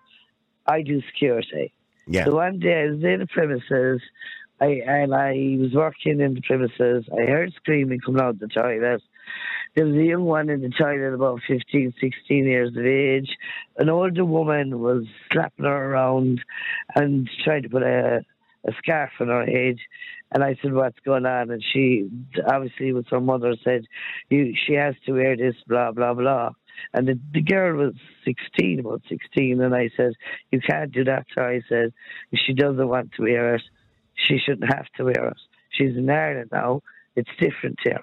I do security. Yeah. So one day I was in the premises, I, and I was working in the premises. I heard screaming coming out of the toilet. There was a young one in the toilet, about fifteen, sixteen years of age. An older woman was slapping her around and trying to put a, a scarf on her head. And I said, what's going on? And she, obviously with her mother, said, "You, she has to wear this, blah, blah, blah." And the, the girl was sixteen, about sixteen. And I said, "You can't do that to her." I said, "If she doesn't want to wear it, she shouldn't have to wear it. She's in Ireland now. It's different here."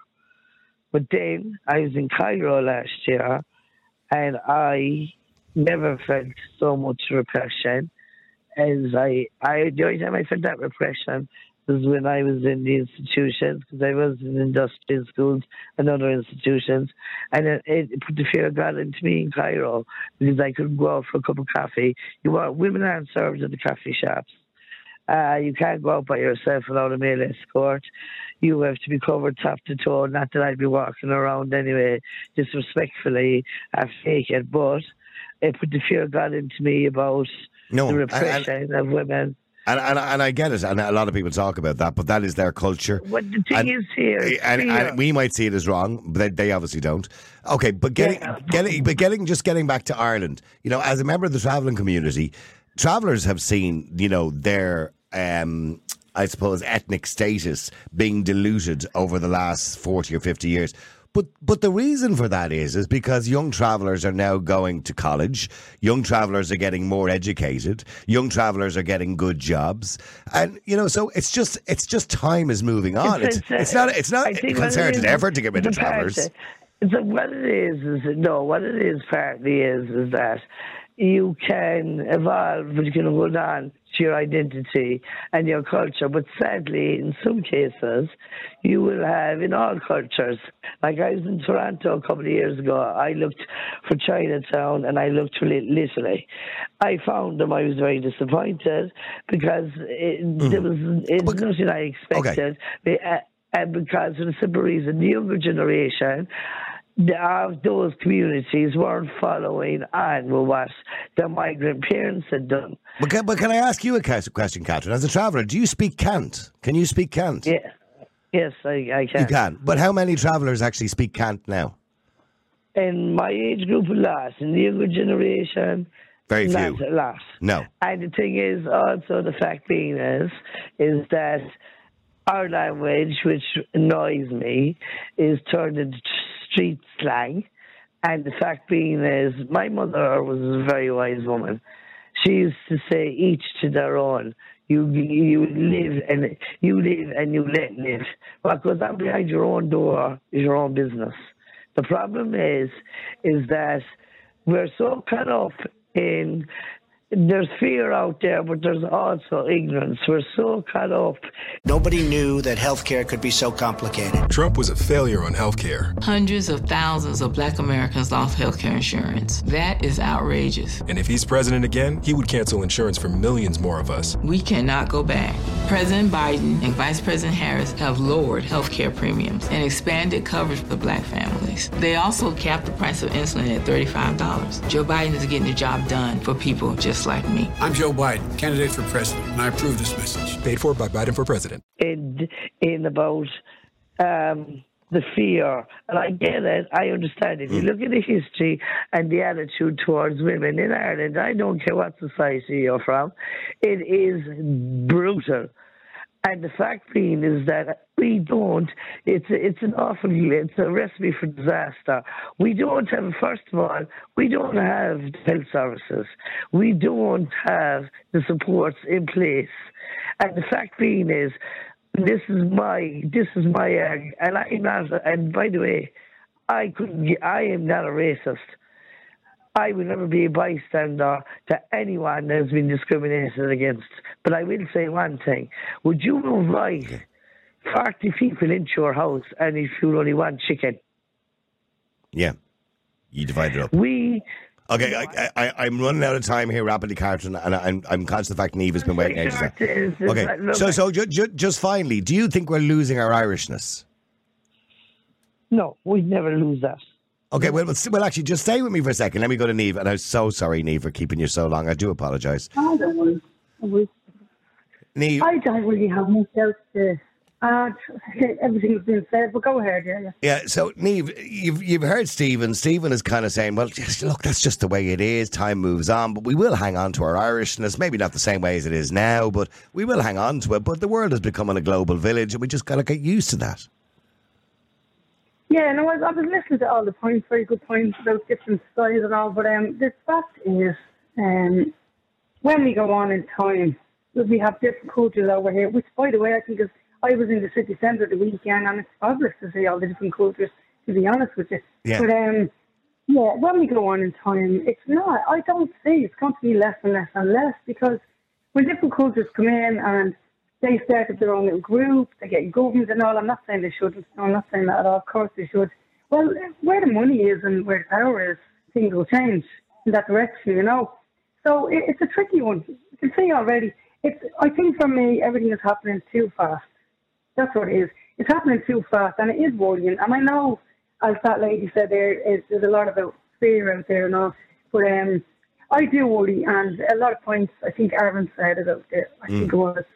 But then I was in Cairo last year, and I never felt so much repression as I, I the only time I felt that repression was when I was in the institutions, because I was in industrial schools and other institutions, and it, it put the fear of God into me in Cairo, because I couldn't go out for a cup of coffee. You are, women aren't served at the coffee shops. Uh, you can't go out by yourself without a male escort. You have to be covered top to toe. Not that I'd be walking around anyway, disrespectfully, half naked, but it put the fear of God into me about no, the repression and, and, of women. And, and and I get it, and a lot of people talk about that, but that is their culture. What the thing and, is here, and, and we might see it as wrong, but they, they obviously don't. Okay, but getting, yeah. getting, but getting, just getting back to Ireland, you know, as a member of the travelling community, travellers have seen, you know, their, um, I suppose, ethnic status being diluted over the last forty or fifty years. But but the reason for that is is because young travellers are now going to college, young travellers are getting more educated, young travellers are getting good jobs, and you know, so it's just it's just time is moving on. It's it's, it's not it's not a concerted effort to get rid of travellers. So what it is is no, what it is partly is is that you can evolve, but you can hold on to your identity and your culture. But sadly, in some cases, you will have, in all cultures, like I was in Toronto a couple of years ago, I looked for Chinatown and I looked for Little Italy. I found them, I was very disappointed because it, mm. there was it's okay. nothing I expected. Okay. And because for the simple reason, the younger generation, of those communities weren't following on with what the migrant parents had done. But can, but can I ask you a question, Catherine? As a traveller, do you speak Cant? Can you speak Cant? Yeah. Yes, I, I can. You can. But how many travellers actually speak Cant now? In my age group, a lot. In the younger generation, very few. Not a lot. No. And the thing is, also the fact being is, is that our language, which annoys me, is turned into street slang. And the fact being is, my mother was a very wise woman. She used to say, each to their own. You you live and you live and you let live. What goes on behind your own door is your own business. The problem is, is that we're so caught up in, there's fear out there, but there's also ignorance. We're so caught up. Nobody knew that healthcare could be so complicated. Trump was a failure on healthcare. Hundreds of thousands of black Americans lost healthcare insurance. That is outrageous. And if he's president again, he would cancel insurance for millions more of us. We cannot go back. President Biden and Vice President Harris have lowered healthcare premiums and expanded coverage for black families. They also capped the price of insulin at thirty-five dollars. Joe Biden is getting the job done for people just like me. I'm Joe Biden, candidate for president, and I approve this message. Paid for by Biden for president. In, in about um, the fear, and I get it, I understand it. You look at the history and the attitude towards women in Ireland, I don't care what society you're from, it is brutal. And the fact being is that we don't, it's a, it's an awful, it's a recipe for disaster. We don't have, first of all, we don't have health services. We don't have the supports in place. And the fact being is, this is my, this is my, uh, and I'm not, and by the way, I couldn't, I am not a racist. I will never be a bystander to anyone that has been discriminated against. But I will say one thing. Would you invite forty people into your house and if you only want chicken? Yeah. You divide it up. We Okay, I, I, I'm running out of time here rapidly, Carton, and I'm, I'm conscious of the fact Niamh has been waiting ages. Okay, so so ju- ju- just finally, do you think we're losing our Irishness? No, we never lose that. Okay, well, well, well, actually, just stay with me for a second. Let me go to Niamh, and I'm so sorry, Niamh, for keeping you so long. I do apologise. I don't worry. Niamh, I don't really have much else to add. Everything's been said, but go ahead, yeah. Yeah, so Niamh, you've you've heard Stephen. Stephen is kind of saying, well, just, look, that's just the way it is. Time moves on, but we will hang on to our Irishness. Maybe not the same way as it is now, but we will hang on to it. But the world is becoming a global village, and we just got to get used to that. Yeah, no, I, I was listening to all the points, very good points about different styles and all, but um, the fact is, um, when we go on in time, we have different cultures over here, which, by the way, I think is, I was in the city centre the weekend, and it's fabulous to see all the different cultures, to be honest with you. Yeah. But, um, yeah, when we go on in time, it's not, I don't see it's going to be less and less and less, because when different cultures come in and they start up their own little group, they get governed and all. I'm not saying they shouldn't. No, I'm not saying that at all. Of course they should. Well, where the money is and where the power is, things will change in that direction, you know. So it, it's a tricky one. You can see already. It's. I think for me, everything is happening too fast. That's what it is. It's happening too fast, and it is worrying. And I know, as that lady said there, is, there's a lot about fear out there and all. But um, I do worry, and a lot of points I think Arvin said about there. I mm. think it was.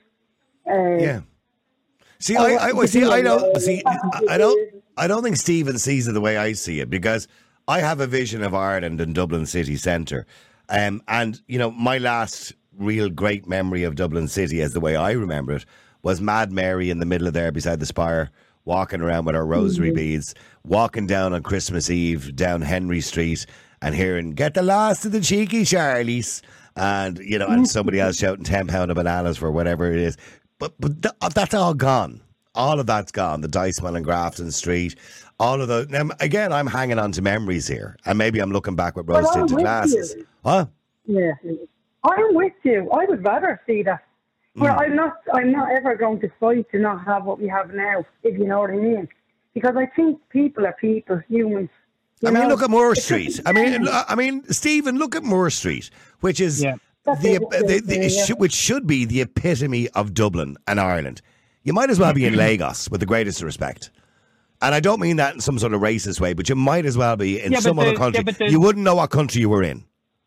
Uh, yeah. See, I, I, I see. I don't see. I don't. I don't think Stephen sees it the way I see it, because I have a vision of Ireland and Dublin city centre, um, and you know, my last real great memory of Dublin city, as the way I remember it, was Mad Mary in the middle of there beside the spire, walking around with our rosary mm-hmm. beads, walking down on Christmas Eve down Henry Street, and hearing "Get the last of the cheeky Charlies," and you know, and somebody else shouting ten pound of bananas for whatever it is. But but th- that's all gone. All of that's gone. The Dice Mill and Grafton Street, all of those. Now, again, I'm hanging on to memories here, and maybe I'm looking back with rose tinted glasses. You. Huh? Yeah, I'm with you. I would rather see that. But mm. I'm not. I'm not ever going to fight to not have what we have now, if you know what I mean. Because I think people are people, humans. I mean, know? Look at Moore Street. I mean, I mean, Stephen, look at Moore Street, which is. Yeah. The, the, the, the, yeah. Which should be the epitome of Dublin and Ireland. You might as well be in Lagos, with the greatest respect. And I don't mean that in some sort of racist way, but you might as well be in yeah, some other country. Yeah, you wouldn't know what country you were in.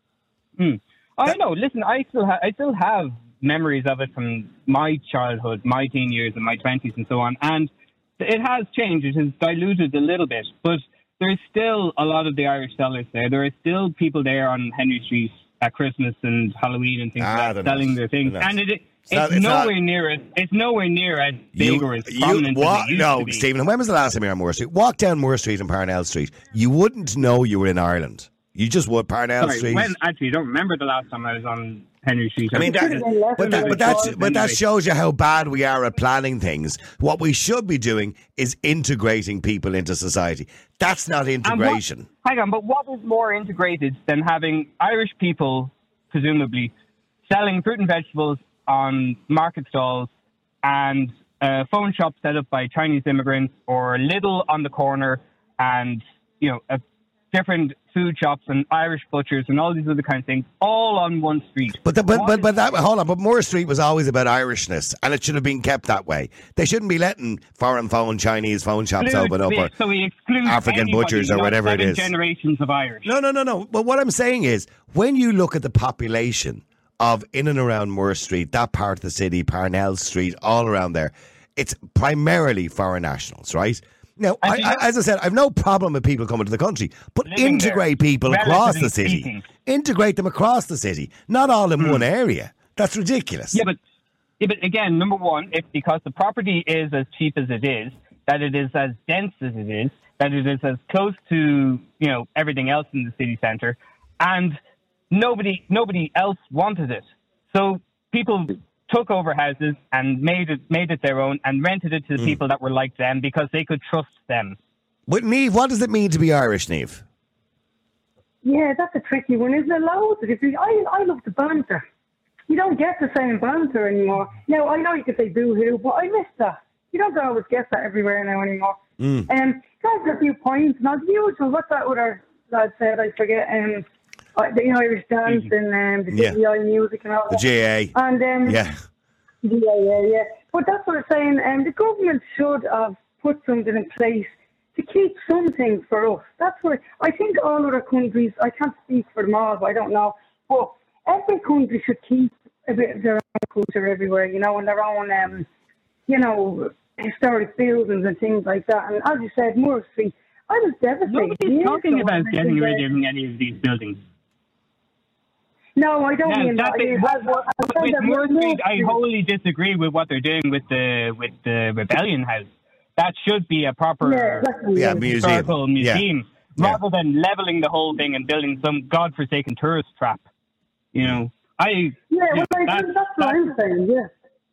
Hmm. I know. Listen, I still ha- I still have memories of it from my childhood, my teen years, and my twenties, and so on. And it has changed. It has diluted a little bit, but there's still a lot of the Irish sellers there. There are still people there on Henry Street at Christmas and Halloween and things ah, like that, selling their things, and it, it, it's, not, it's nowhere not, near as it's nowhere near as big you, or as prominent you, walk, as it used no, to be. Stephen, when was the last time you were on Moore Street? Walk down Moore Street and Parnell Street. You wouldn't know you were in Ireland. You just would Parnell Sorry, Street. When, actually, I don't remember the last time I was on Henry Street. I mean, that, but, that, but, that's, but that shows you how bad we are at planning things. What we should be doing is integrating people into society. That's not integration. What, hang on, but what is more integrated than having Irish people, presumably, selling fruit and vegetables on market stalls and a phone shop set up by Chinese immigrants, or Lidl on the corner, and, you know, a different food shops and Irish butchers and all these other kind of things, all on one street. But the, but but, but that hold on. But Moore Street was always about Irishness, and it should have been kept that way. They shouldn't be letting foreign phone, Chinese phone shops exclude, open up, or so we exclude African butchers or whatever it is. Generations of Irish. No, no, no, no. But what I'm saying is, when you look at the population of in and around Moore Street, that part of the city, Parnell Street, all around there, it's primarily foreign nationals, right? Now, I, I, as I said, I've no problem with people coming to the country, but integrate there, people across the city. Speaking. Integrate them across the city, not all in mm. one area. That's ridiculous. Yeah, but yeah, but again, number one, it's because the property is as cheap as it is, that it is as dense as it is, that it is as close to, you know, everything else in the city centre, and nobody nobody else wanted it. So people took over houses and made it made it their own and rented it to the mm. people that were like them because they could trust them. But Niamh, what does it mean to be Irish, Niamh? Yeah, that's a tricky one, isn't it? Loads. I, I love the banter. You don't get the same banter anymore. Now, I know you could say boo-hoo, but I miss that. You don't always get that everywhere now anymore. Mm. Um, guys, a few points. Not the usual. What's that other lad said? I forget. Um, uh, the Irish dance mm-hmm. and um, the yeah. G I music and all the that. The G A A. And, um, yeah. Yeah, yeah, yeah. But that's what I'm saying. Um, the government should have put something in place to keep some things for us. That's where I think all other countries, I can't speak for them all, but I don't know. But every country should keep a bit of their own culture everywhere, you know, and their own, um, you know, historic buildings and things like that. And as you said, Moore Street, I was devastated. Nobody's talking about getting rid of any of these buildings. No, I don't now, mean that. Is, I, I, I with Moore Street, I wholly disagree with what they're doing with the with the Rebellion House. That should be a proper yeah, historical museum, museum, yeah. rather yeah. than levelling the whole thing and building some godforsaken tourist trap. You know, I yeah, you well, know, I, that, that's what I'm saying. Yeah,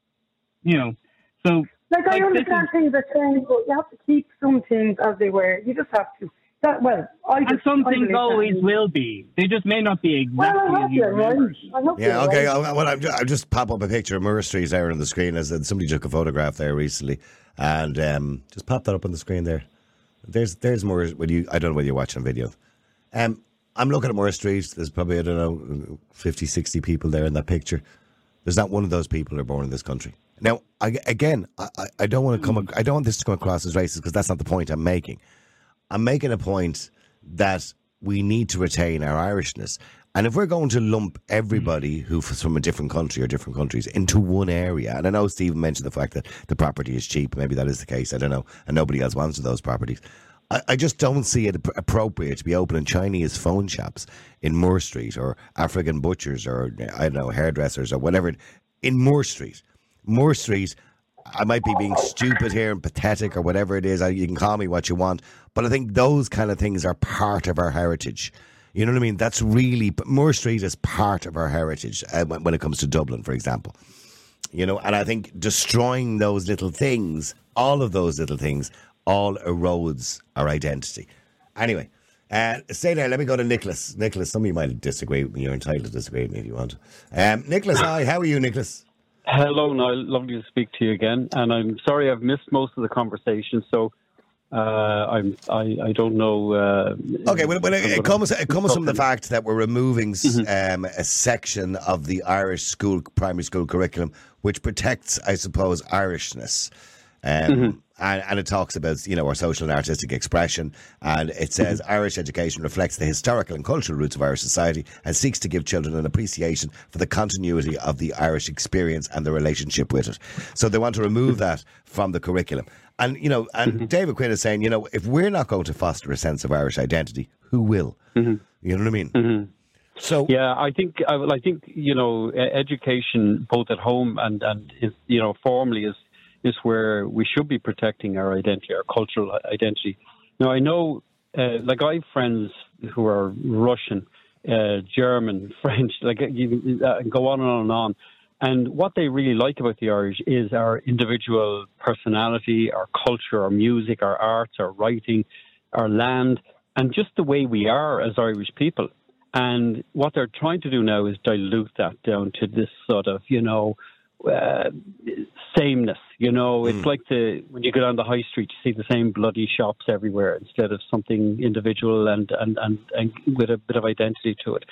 you know, so like, like I understand is, things are changing, but you have to keep some things as they were. You just have to. That, well, I just, and some I things always that. will be. They just may not be exactly. Well, I hope you're right. I hope yeah, you're okay. Right. I'll, well, I'll just, I'll just pop up a picture of Moore Street there on the screen. As somebody took a photograph there recently, and um, just pop that up on the screen there. There's there's Moore. When you, I don't know whether you're watching video. Um, I'm looking at Moore Street. There's probably, I don't know, fifty, sixty people there in that picture. There's not one of those people who are born in this country. Now, I, again, I, I don't want to come. I don't want this to come across as racist because that's not the point I'm making. I'm making a point that we need to retain our Irishness. And if we're going to lump everybody who's from a different country or different countries into one area, and I know Stephen mentioned the fact that the property is cheap, maybe that is the case, I don't know, and nobody else wants those properties. I, I just don't see it appropriate to be opening Chinese phone shops in Moore Street or African butchers or, I don't know, hairdressers or whatever, in Moore Street. Moore Street, I might be being stupid here and pathetic or whatever it is. You can call me what you want. But I think those kind of things are part of our heritage. You know what I mean? That's really... Moore Street is part of our heritage uh, when it comes to Dublin, for example. You know, and I think destroying those little things, all of those little things, all erodes our identity. Anyway, uh, stay there. Let me go to Nicholas. Nicholas, some of you might disagree with me. You're entitled to disagree with me if you want. Um, Nicholas, hi. How are you, Nicholas? Hello, Niall. Lovely to speak to you again. And I'm sorry I've missed most of the conversation, so uh, I'm I, I don't know. Uh, okay, well, well it, it comes it comes from the fact that we're removing mm-hmm. um, a section of the Irish school primary school curriculum which protects, I suppose, Irishness. Um, mm-hmm. and, and it talks about, you know, our social and artistic expression, and it says mm-hmm. Irish education reflects the historical and cultural roots of Irish society and seeks to give children an appreciation for the continuity of the Irish experience and the relationship with it. So they want to remove mm-hmm. that from the curriculum. And, you know, and mm-hmm. David Quinn is saying, you know, if we're not going to foster a sense of Irish identity, who will? Mm-hmm. You know what I mean? Mm-hmm. So yeah, I think I, well, I think you know, education both at home and and is, you know, formally is. is where we should be protecting our identity, our cultural identity. Now, I know, uh, like I have friends who are Russian, uh, German, French, like you uh, go on and on and on. And what they really like about the Irish is our individual personality, our culture, our music, our arts, our writing, our land, and just the way we are as Irish people. And what they're trying to do now is dilute that down to this sort of, you know, Uh, sameness, you know, it's mm. like the when you go down the high street, you see the same bloody shops everywhere instead of something individual and and, and, and with a bit of identity to it.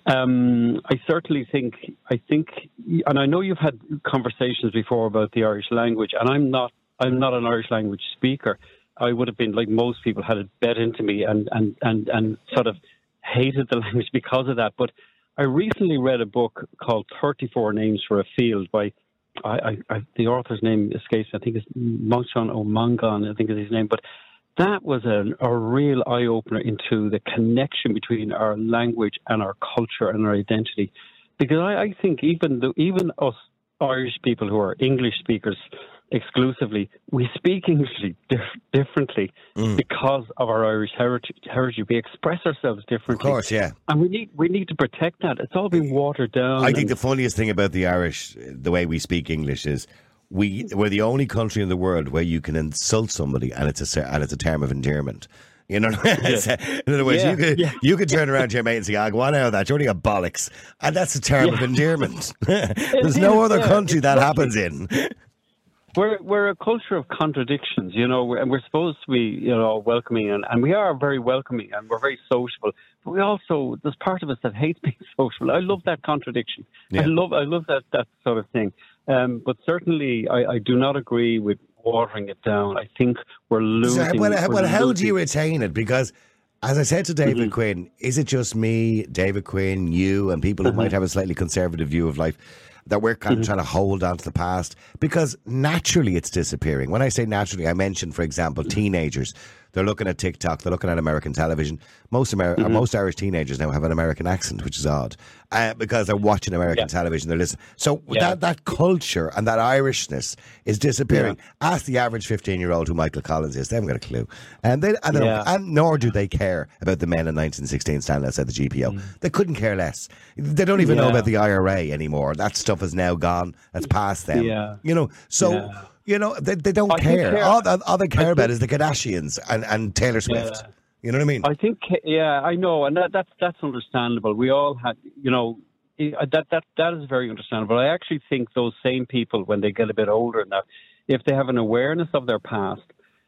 Um, I certainly think, I think, and I know you've had conversations before about the Irish language, and I'm not, I'm not an Irish language speaker. I would have been, like most people, had it bet into me and and and, and sort of hated the language because of that, but I recently read a book called thirty-four Names for a Field by, I, I, I, the author's name escapes me, I think it's Mongchan O'Mangan, I think is his name, but that was a, a real eye-opener into the connection between our language and our culture and our identity. Because I, I think even the, even us Irish people who are English speakers exclusively, we speak English dif- differently mm. because of our Irish heritage, heritage. We express ourselves differently. Of course, yeah. And we need we need to protect that. It's all been watered down. I think the funniest thing about the Irish, the way we speak English, is we, we're the only country in the world where you can insult somebody and it's a, and it's a term of endearment. You know, yeah. in other words, yeah, you could yeah. you could turn around to your mate and say, "I go on out of that. You're only a bollocks," and that's a term yeah. of endearment. There's no other yeah, country that happens in. we're we're a culture of contradictions, you know, and we're supposed to be, you know, welcoming, and, and we are very welcoming, and we're very sociable. But we also, there's part of us that hates being sociable. I love that contradiction. Yeah. I love I love that that sort of thing. Um, but certainly, I, I do not agree with watering it down. I think we're losing. So, well, we're well how losing. do you retain it? Because, as I said to David Mm-hmm. Quinn, is it just me, David Quinn, you, and people who Mhm. might have a slightly conservative view of life, that we're kind of Mhm. trying to hold on to the past? Because naturally it's disappearing. When I say naturally, I mentioned, for example, teenagers. They're looking at TikTok, they're looking at American television. Most Amer- Mhm. most Irish teenagers now have an American accent, which is odd, uh, because they're watching American television, they're listening. So Yeah. that, that culture and that Irishness is disappearing. Ask the average fifteen-year-old who Michael Collins is. They haven't got a clue. And, they, and, they don't- Yeah. and nor do they care about the men in nineteen sixteen standing outside the G P O. They couldn't care less. They don't even know Mm. Yeah. about the I R A anymore. That stuff is now gone. That's past them. Yeah. You know, so... Yeah. You know, they, they don't I think care. care- All, all they care I about think- is the Kardashians and, and Taylor Swift. Yeah. You know what I mean? I think, yeah, I know, and that, that's that's understandable. We all had, you know, i- that that that is very understandable. I actually think those same people, when they get a bit older, now, if they have an awareness of their past,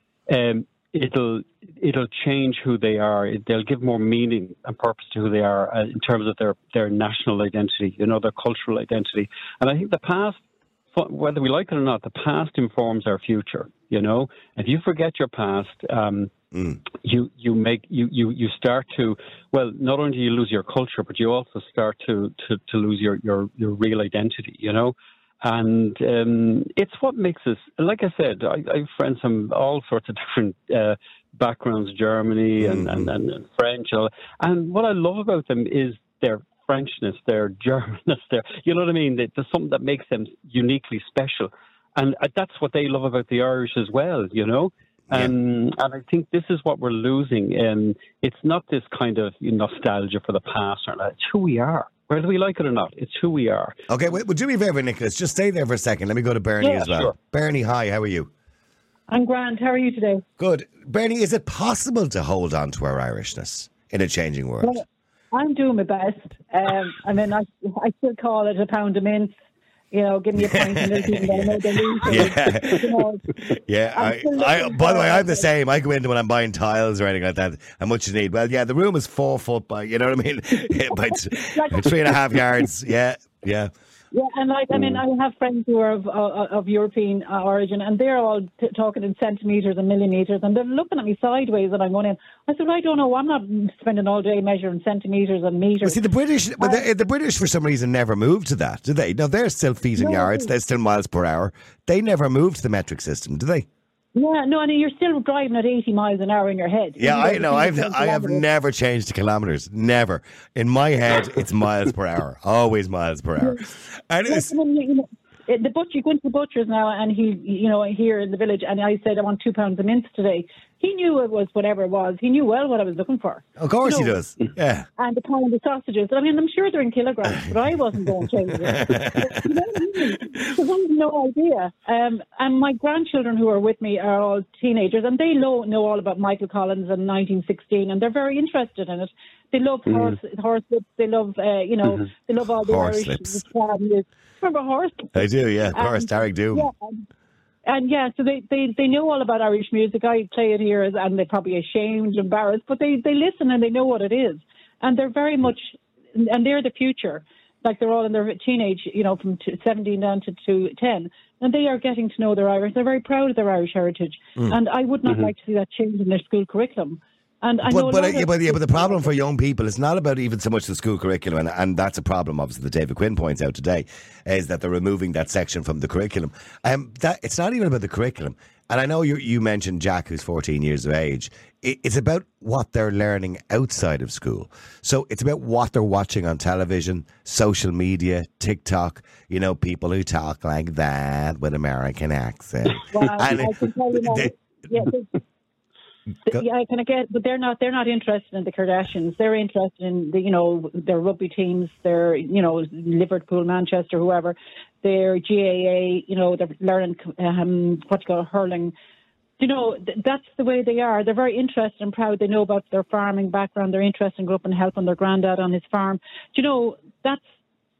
um, it'll it'll change who they are. It, they'll give more meaning and purpose to who they are uh, in terms of their their national identity, you know, their cultural identity. And I think the past, whether we like it or not, the past informs our future. You know, if you forget your past, um, mm. you you make you, you, you start to well, not only do you lose your culture, but you also start to, to, to lose your, your, your real identity. You know, and um, it's what makes us. Like I said, I, I have friends from all sorts of different uh, backgrounds, Germany and, Mm-hmm. and, and, and French, and, all. And what I love about them is their Frenchness, their Germanness, their, you know what I mean? There's something that makes them uniquely special. And that's what they love about the Irish as well, you know? Um, and I think this is what we're losing. And it's not this kind of nostalgia for the past. Or not. It's who we are. Whether we like it or not, it's who we are. Okay, well, do me a favour, Nicholas. Just stay there for a second. Let me go to Bernie Yeah, as well. sure. Bernie, hi, how are you? I'm grand. How are you today? Good. Bernie, is it possible to hold on to our Irishness in a changing world? Well, I'm doing my best. Um, I mean, I, I still call it a pound of mince. You know, give me a pint of milk even though I know they're losing. Yeah. You know, Yeah, I'm I, still I, looking by the for- way, I'm the same. I go into when I'm buying tiles or anything like that. How much you need? Well, yeah, the room is four foot by, you know what I mean? by, t- by three and a half yards. Yeah, yeah. Yeah, and like, I mean, I have friends who are of, of, of European uh, origin, and they're all t- talking in centimetres and millimetres, and they're looking at me sideways, and I'm going in. I said, I don't know, I'm not spending all day measuring centimetres and metres. Well, see, the British, well, the, the British for some reason never moved to that, did they? No, they're still feet and No. yards. They're still miles per hour. They never moved to the metric system, do they? Yeah, no, and you're still driving at eighty miles an hour in your head. Yeah, Even I though know. the I've thing is I have kilometres. never changed to kilometres. Never. In my head, it's miles per hour. Always miles per hour. And Yeah, it's, I mean, you know, eh, the butcher, you go into the butcher's now, and he, you know, here in the village, and I said, I want two pounds of mince today. He knew it was whatever it was. He knew well what I was looking for. of course You he know, does. Yeah. And the pound of sausages. I mean, I'm sure they're in kilograms, but I wasn't going to change it. You know what I mean? Because I had no idea. Um, and my grandchildren who are with me are all teenagers, and they know, know all about Michael Collins and nineteen sixteen, and they're very interested in it. They love Mm. horse, horselips. They love, uh, you know, Mm-hmm. they love all the Irish. Horselips. The Remember horselips? I do, yeah. Of course, Um, Tarek Doom. Yeah, and, and yeah, so they, they, they know all about Irish music. I play it here, and they're probably ashamed, embarrassed, but they, they listen and they know what it is. And they're very much, and they're the future. Like they're all in their teenage, you know, from t- seventeen down to, to ten. And they are getting to know their Irish. They're very proud of their Irish heritage. Mm. And I would not Mhm. like to see that change in their school curriculum. And I know But, a but, lot yeah, of- but, yeah, but the problem for young people is not about even so much the school curriculum, and, and that's a problem, obviously, that David Quinn points out today, is that they're removing that section from the curriculum. Um, that it's not even about the curriculum. And I know you, you mentioned Jack, who's fourteen years of age. It, it's about what they're learning outside of school. So it's about what they're watching on television, social media, TikTok, you know, people who talk like that with American accent. Well, And I can tell you now, they- yeah, they- yeah, I can get, but they're not. They're not interested in the Kardashians. They're interested in the, you know, their rugby teams. Their, you know, Liverpool, Manchester, whoever. Their G A A. You know, they're learning um, what you call hurling. You know, th- that's the way they are. They're very interested and proud. They know about their farming background. They're interested in growing up and helping their granddad on his farm. Do you know, that's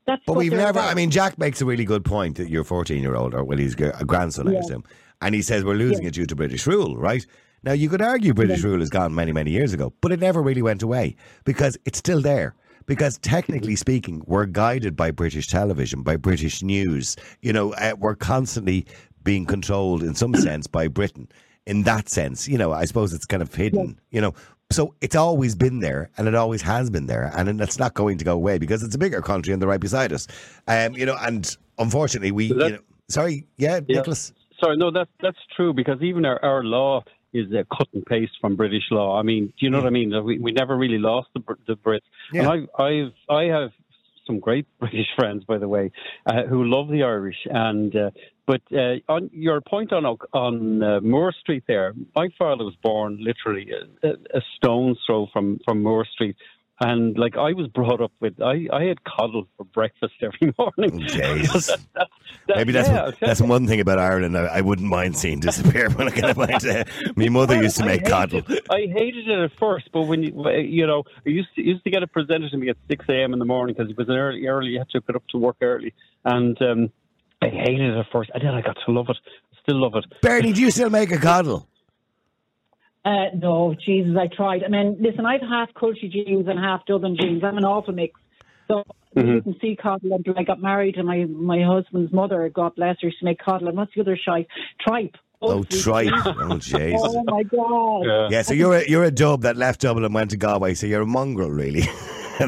That's but what we've they're never, about. I mean, Jack makes a really good point that your fourteen-year-old, or well, he's a grandson, I Yeah. assume, and he says we're losing Yeah. it due to British rule, right? Now, you could argue British Yeah. rule has gone many, many years ago, but it never really went away because it's still there. Because technically speaking, we're guided by British television, by British news. You know, uh, we're constantly being controlled in some sense by Britain. In that sense, you know, I suppose it's kind of hidden, yeah. you know. So it's always been there, and it always has been there, and it's not going to go away because it's a bigger country and they're right beside us. Um, you know, and unfortunately, we. So that, you know, sorry, yeah, yeah, Nicholas. Sorry, no, that's that's true because even our, our law is a cut and paste from British law. I mean, do you know yeah. what I mean? We we never really lost the the Brits, yeah. and I I've I have some great British friends, by the way, uh, who love the Irish. And uh, but uh, on your point on on uh, Moore Street, there, my father was born literally a, a stone's throw from from Moore Street. And like I was brought up with, I, I had coddle for breakfast every morning. Jesus. that, that, that, Maybe that's yeah, one, that's one thing about Ireland I, I wouldn't mind seeing disappear. When I kind of mind, uh, my mother used to make I coddle. It, I hated it at first, but when you you know, I used to used to get it presented to me at six a m in the morning because it was an early early. You had to get up to work early, and um, I hated it at first. And then I got to love it. Still love it. Bernie, do you still make a coddle? Uh, no, Jesus, I tried. I mean, listen, I've half Culture genes and half Dublin genes. I'm an awful mix. So mm-hmm. you can see coddle until I got married, and my, my husband's mother, God bless her, used to make coddle. And what's the other shite? Tripe. Oh, oh tripe. Oh, jeez. Oh, my God. Yeah, yeah so you're a, you're a dub that left Dublin and went to Galway, so you're a mongrel, really. well,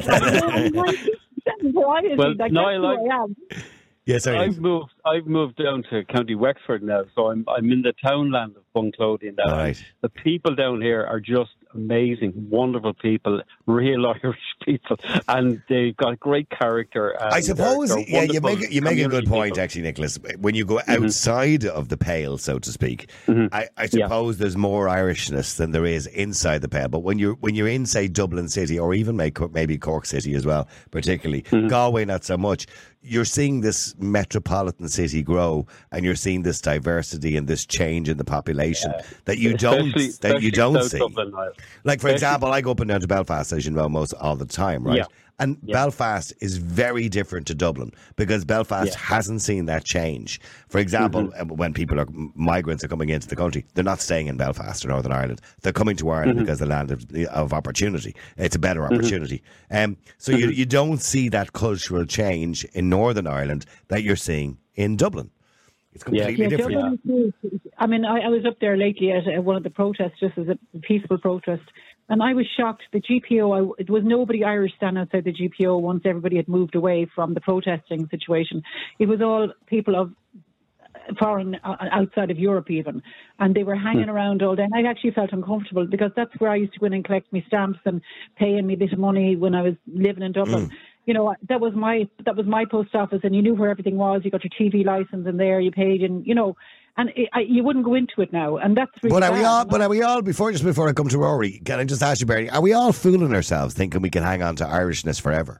no, I like... I am. Yes, sorry. I've moved. I've moved down to County Wexford now, so I'm I'm in the townland of Bunclodian now. Right. The people down here are just amazing, wonderful people, real Irish people, and they've got great character. I suppose, they're, they're yeah, you make you make a good point, people. actually, Nicholas. When you go outside mm-hmm. of the pale, so to speak, mm-hmm. I, I suppose yeah. there's more Irishness than there is inside the pale. But when you're when you're in, say, Dublin City, or even maybe Cork City as well, particularly mm-hmm. Galway, not so much. You're seeing this metropolitan city grow, and you're seeing this diversity and this change in the population yeah. that you especially, don't especially that you don't see. Dublin, like, for especially, example, I go up and down to Belfast, as you know, most all the time, right? Yeah. And yeah. Belfast is very different to Dublin because Belfast yeah. hasn't seen that change. For example, mm-hmm. when people are migrants are coming into the country, they're not staying in Belfast or Northern Ireland. They're coming to Ireland mm-hmm. because the land of, of opportunity. It's a better opportunity. Mm-hmm. Um, so mm-hmm. you you don't see that cultural change in Northern Ireland that you're seeing in Dublin. It's completely yeah, different. Dublin, I mean, I, I was up there lately at uh, one of the protests, just as a peaceful protest. And I was shocked. The G P O, I, it was nobody Irish standing outside the G P O once everybody had moved away from the protesting situation. It was all people of foreign, uh, outside of Europe even. And they were hanging hmm. around all day. And I actually felt uncomfortable because that's where I used to go in and collect my stamps and paying me a bit of money when I was living in Dublin. Mm. You know, that was my that was my post office, and you knew where everything was. You got your T V license in there, you paid, and you know, and it, I, you wouldn't go into it now, and that's really But are bad. we all? But are we all? Before just before I come to Rory, can I just ask you, Bernie? Are we all fooling ourselves thinking we can hang on to Irishness forever?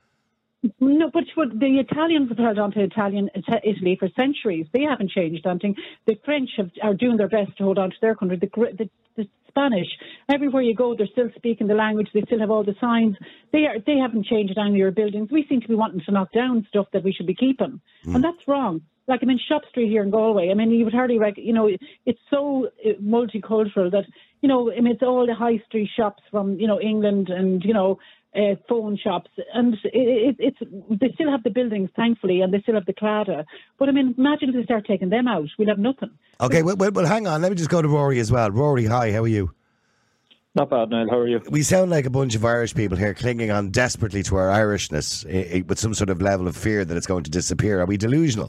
No, but what the Italians have held on to Italian Italy for centuries. They haven't changed anything. The French have, are doing their best to hold on to their country. The, the, the Spanish, everywhere you go, they're still speaking the language. They still have all the signs. They are. They haven't changed any of your buildings. We seem to be wanting to knock down stuff that we should be keeping, mm. and that's wrong. Like, I'm in Shop Street here in Galway. I mean, you would hardly, like, you know, it's so multicultural that, you know, I mean, it's all the high street shops from, you know, England and, you know, uh, phone shops. And it, it, it's they still have the buildings, thankfully, and they still have the Claddagh. But, I mean, imagine if they start taking them out. We'll have nothing. Okay, well, well, well, hang on. Let me just go to Rory as well. Rory, hi, how are you? Not bad, Niall. How are you? We sound like a bunch of Irish people here clinging on desperately to our Irishness eh, with some sort of level of fear that it's going to disappear. Are we delusional?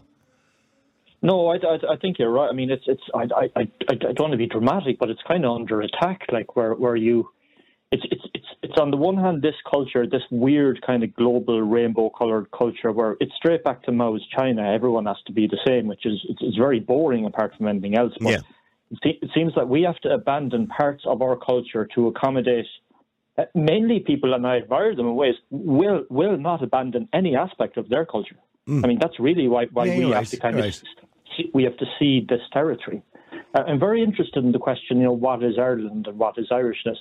No, I, I, I think you're right. I mean, it's it's. I, I, I, I don't want to be dramatic, but it's kind of under attack. Like where, where you, it's it's it's it's on the one hand this culture, this weird kind of global rainbow-coloured culture, where it's straight back to Mao's China. Everyone has to be the same, which is it's, it's very boring apart from anything else. But yeah. it seems that we have to abandon parts of our culture to accommodate. Uh, mainly, people, and I admire them in ways, will will not abandon any aspect of their culture. Mm. I mean, that's really why why yeah, we have right, to kind right. of see, we have to cede this territory. Uh, I'm very interested in the question, you know, what is Ireland and what is Irishness?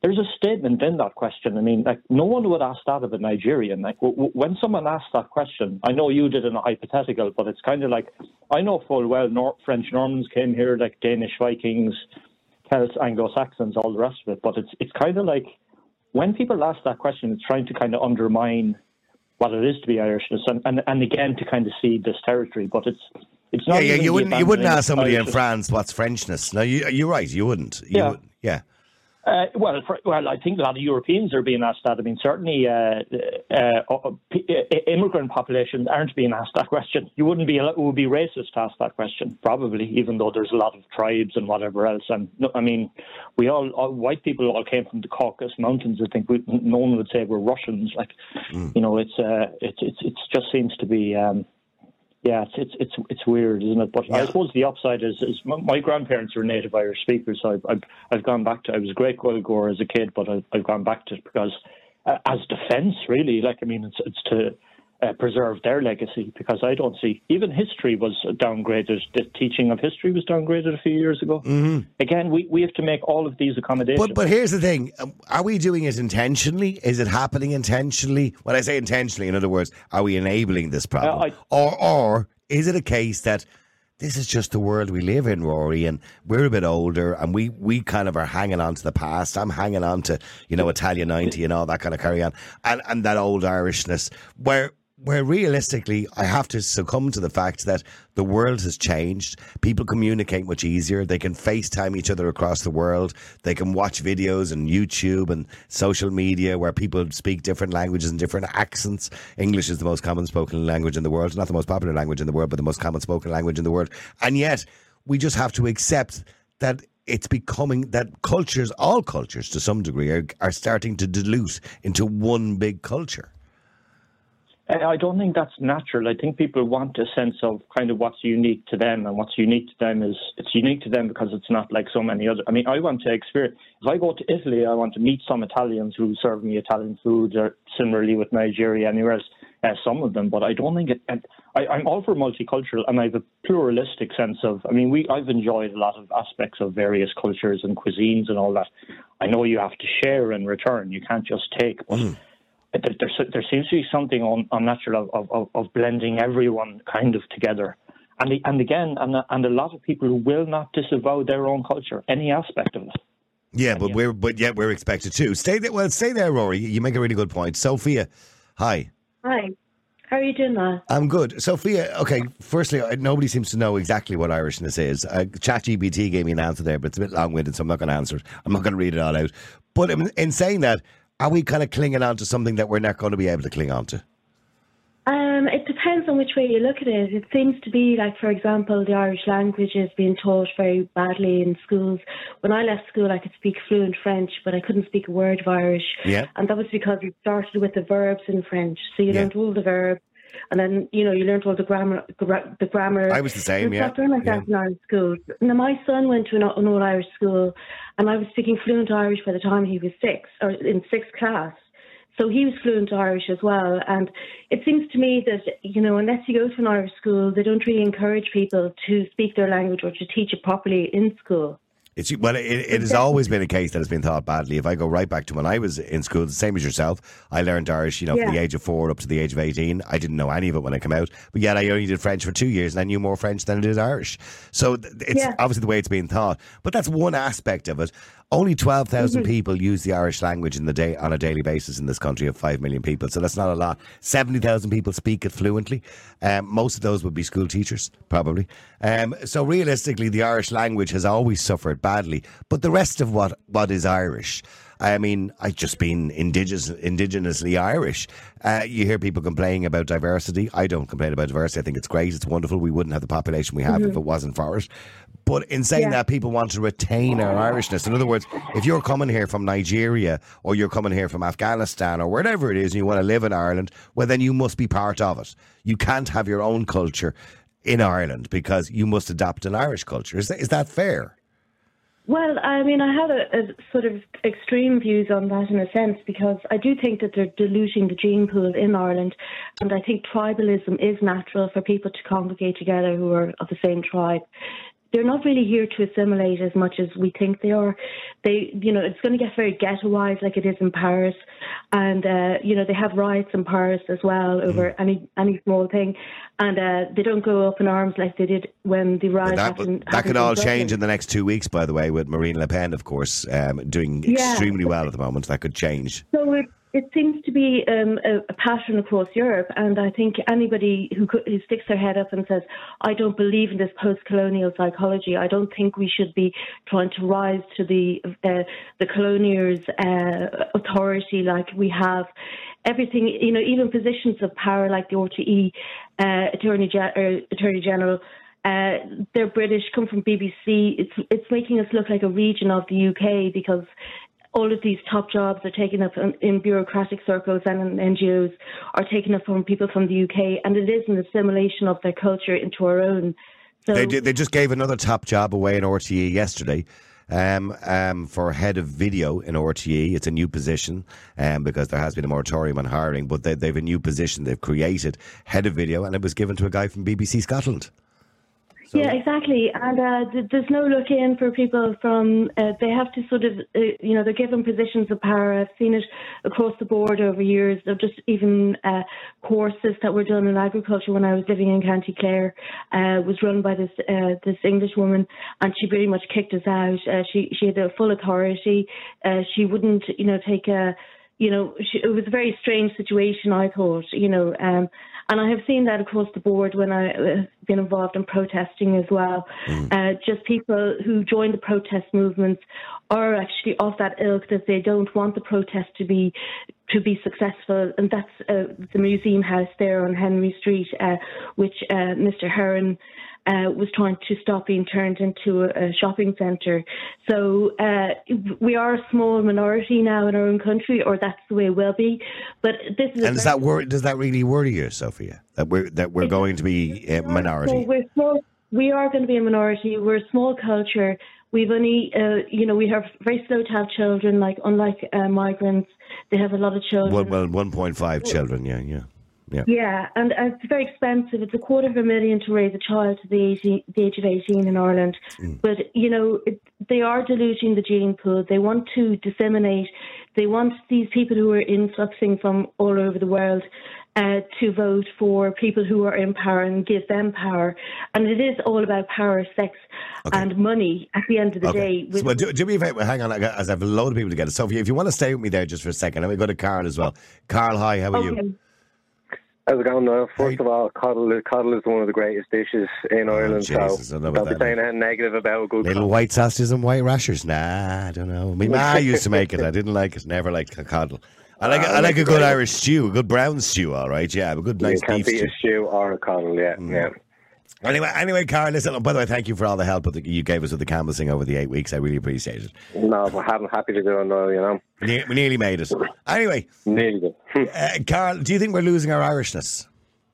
there's a statement in that question. I mean, like, no one would ask that of a Nigerian. Like, w- w- when someone asks that question, I know you did in a hypothetical, but it's kind of like, I know full well Nor- French Normans came here, like Danish Vikings, Celts, Anglo-Saxons, all the rest of it. But it's it's kind of like, when people ask that question, it's trying to kind of undermine what it is to be Irishness, and, and, and again, to kind of cede this territory. But it's it's not. Yeah, yeah. You wouldn't you wouldn't ask somebody Irishness. in France what's Frenchness. No, you, you're right. You wouldn't. You Yeah. would, yeah. Uh, well, for, well, I think a lot of Europeans are being asked that. I mean, certainly uh, uh, uh, immigrant populations aren't being asked that question. You wouldn't be, it would be racist to ask that question, probably, even though there's a lot of tribes and whatever else. And no, I mean, we all, all white people all came from the Caucasus Mountains. I think we, no one would say we're Russians. Like, mm. you know, it's uh, it's it's it just seems to be. Um, Yeah, it's it's it's it's weird, isn't it? But yeah. I suppose the upside is, is my, my grandparents were native Irish speakers, so I've, I've I've gone back to. I was a great Gael goer as a kid, but I've, I've gone back to it because uh, as defence, really. Like, I mean, it's it's to uh, preserve their legacy, because I don't see, even history was downgraded. The teaching of history was downgraded a few years ago. Mm-hmm. Again, we, we have to make all of these accommodations. But but here's the thing: are we doing it intentionally? Is it happening intentionally? When I say intentionally, in other words, are we enabling this problem, Uh, I- or or is it a case that this is just the world we live in, Rory, and we're a bit older, and we, we kind of are hanging on to the past. I'm hanging on to, you know, Italia ninety and all that kind of carry on, and and that old Irishness, where. Where realistically, I have to succumb to the fact that the world has changed. People communicate much easier. They can FaceTime each other across the world. They can watch videos on YouTube and social media where people speak different languages and different accents. English is the most common spoken language in the world. Not the most popular language in the world, but the most common spoken language in the world. And yet, we just have to accept that it's becoming that cultures, all cultures to some degree, are, are starting to dilute into one big culture. I don't think that's natural. I think people want a sense of kind of what's unique to them, and what's unique to them is it's unique to them because it's not like so many other. I mean, I want to experience. If I go to Italy, I want to meet some Italians who serve me Italian food, or similarly with Nigeria, anywhere else. Uh, some of them, but I don't think it. And I, I'm all for multicultural, and I have a pluralistic sense of. I mean, we I've enjoyed a lot of aspects of various cultures and cuisines and all that. I know you have to share in return. You can't just take. But mm. There, there, there seems to be something un, unnatural of, of, of blending everyone kind of together. And the, and again, and, and a lot of people who will not disavow their own culture, any aspect of it. Yeah, but we're but yet we're expected to. Stay there. Well, stay there, Rory. You make a really good point. Sophia, hi. Hi. How are you doing, Matt? I'm good. Sophia, okay, firstly, nobody seems to know exactly what Irishness is. Uh, ChatGPT gave me an answer there, but it's a bit long-winded, so I'm not going to answer it. I'm not going to read it all out. But in, in saying that, are we kind of clinging on to something that we're not going to be able to cling on to? Um, it depends on which way you look at it. It seems to be like, for example, the Irish language is being taught very badly in schools. When I left school, I could speak fluent French, but I couldn't speak a word of Irish. Yeah. And that was because we started with the verbs in French. So you Yeah. learned all the verbs, and then, you know, you learned all the grammar. Gra- the grammar. I was the same, and yeah. stuff like that in Irish school. Now, my son went to an, an old Irish school, and I was speaking fluent Irish by the time he was six, or in sixth class. So he was fluent Irish as well. And it seems to me that, you know, unless you go to an Irish school, they don't really encourage people to speak their language or to teach it properly in school. It's well, it, it has always been a case that has been taught badly. If I go right back to when I was in school, the same as yourself, I learned Irish, you know, Yeah. from the age of four up to the age of eighteen. I didn't know any of it when I came out, but yet I only did French for two years, and I knew more French than I did Irish. So th- it's Yeah. obviously the way it's being taught. But that's one aspect of it. Only twelve thousand Mhm. people use the Irish language in the day on a daily basis in this country of five million people. So that's not a lot. seventy thousand people speak it fluently. Um, most of those would be school teachers, probably. Um, so realistically, the Irish language has always suffered badly. But the rest of what, what is Irish, I mean, I've just been indigenous, indigenously Irish. Uh, you hear people complaining about diversity. I don't complain about diversity. I think it's great. It's wonderful. We wouldn't have the population we have Mhm. if it wasn't for it. But in saying Yeah. that, people want to retain our Irishness. In other words, if you're coming here from Nigeria or you're coming here from Afghanistan or wherever it is and you want to live in Ireland, well, then you must be part of it. You can't have your own culture in Ireland because you must adopt an Irish culture. Is that, is that fair? Well, I mean, I have a, a sort of extreme views on that in a sense, because I do think that they're diluting the gene pool in Ireland, and I think tribalism is natural for people to congregate together who are of the same tribe. they're not really here to assimilate as much as we think they are. They, you know, it's going to get very ghettoized like it is in Paris, and uh, you know, they have riots in Paris as well over mm. any any small thing, and uh, they don't go up in arms like they did when the riots that, happened. That could all change in the next two weeks, by the way, with Marine Le Pen, of course, um, doing yeah. extremely well at the moment. That could change. So it, it seems to be um, a, a pattern across Europe, and I think anybody who, could, who sticks their head up and says, I don't believe in this post-colonial psychology, I don't think we should be trying to rise to the uh, the colonials' uh, authority like we have. Everything, you know, even positions of power like the R T E uh, Attorney, Gen- or Attorney General, uh, they're British, come from B B C. It's it's making us look like a region of the U K because all of these top jobs are taken up in, in bureaucratic circles and in N G Os are taken up from people from the U K, and it is an assimilation of their culture into our own. So they did, they just gave another top job away in R T E yesterday. Um, um, for head of video in R T E. It's a new position um, because there has been a moratorium on hiring, but they, they've a new position they've created, head of video, and it was given to a guy from B B C Scotland. So. Yeah, exactly. And uh, th- there's no look in for people from, uh, they have to sort of, uh, you know, they're given positions of power. I've seen it across the board over years. Of just even uh, courses that were done in agriculture when I was living in County Clare uh, was run by this uh, this English woman, and she pretty much kicked us out. Uh, she, she had a full authority. Uh, she wouldn't, you know, take a, you know, she, it was a very strange situation, I thought, you know, um, and I have seen that across the board when I've been involved in protesting as well. Mm. Uh, just people who join the protest movements are actually of that ilk that they don't want the protest to be to be successful. And that's uh, the museum house there on Henry Street, uh, which uh, Mister Heron Uh, was trying to stop being turned into a, a shopping centre. So uh, we are a small minority now in our own country, or that's the way it will be. But this is and does that wor- does that really worry you, Sophia? That we're that we're going to be a minority? So we're small, we are going to be a minority. We're a small culture. We've only, uh, you know, we are very slow to have children. Like unlike uh, migrants, they have a lot of children. Well, well, one point five children. Yeah, yeah. Yeah. yeah, and uh, it's very expensive. It's a quarter of a million to raise a child to the, eighteen, the age of eighteen in Ireland. Mm. But, you know, it, they are diluting the gene pool. They want to disseminate. They want these people who are influxing from all over the world uh, to vote for people who are in power and give them power. And it is all about power, sex okay. and money at the end of the okay. day. So, well, do, do me a favour, hang on, as I have a load of people to get it. Sophia, if you want to stay with me there just for a second, let me go to Carl as well. Carl, hi, how are okay. you? How's it going, Noel? First of all, coddle, coddle is one of the greatest dishes in oh, Ireland, Jesus, so don't be saying anything negative about a good Little coddle. white sausages and white rashers? Nah, I don't know. My ma used to make it. I didn't like it. Never liked a coddle. I like, uh, I like a good Irish stew, a good brown stew, all right? Yeah, a good nice you can't beef stew. a stew or a coddle, yeah, mm. yeah. Anyway, anyway, Carl, listen, by the way, thank you for all the help that you gave us with the canvassing over the eight weeks. I really appreciate it. No, I'm happy to do it, no, you know. We, we nearly made it. Anyway, nearly did. uh, Carl, do you think we're losing our Irishness?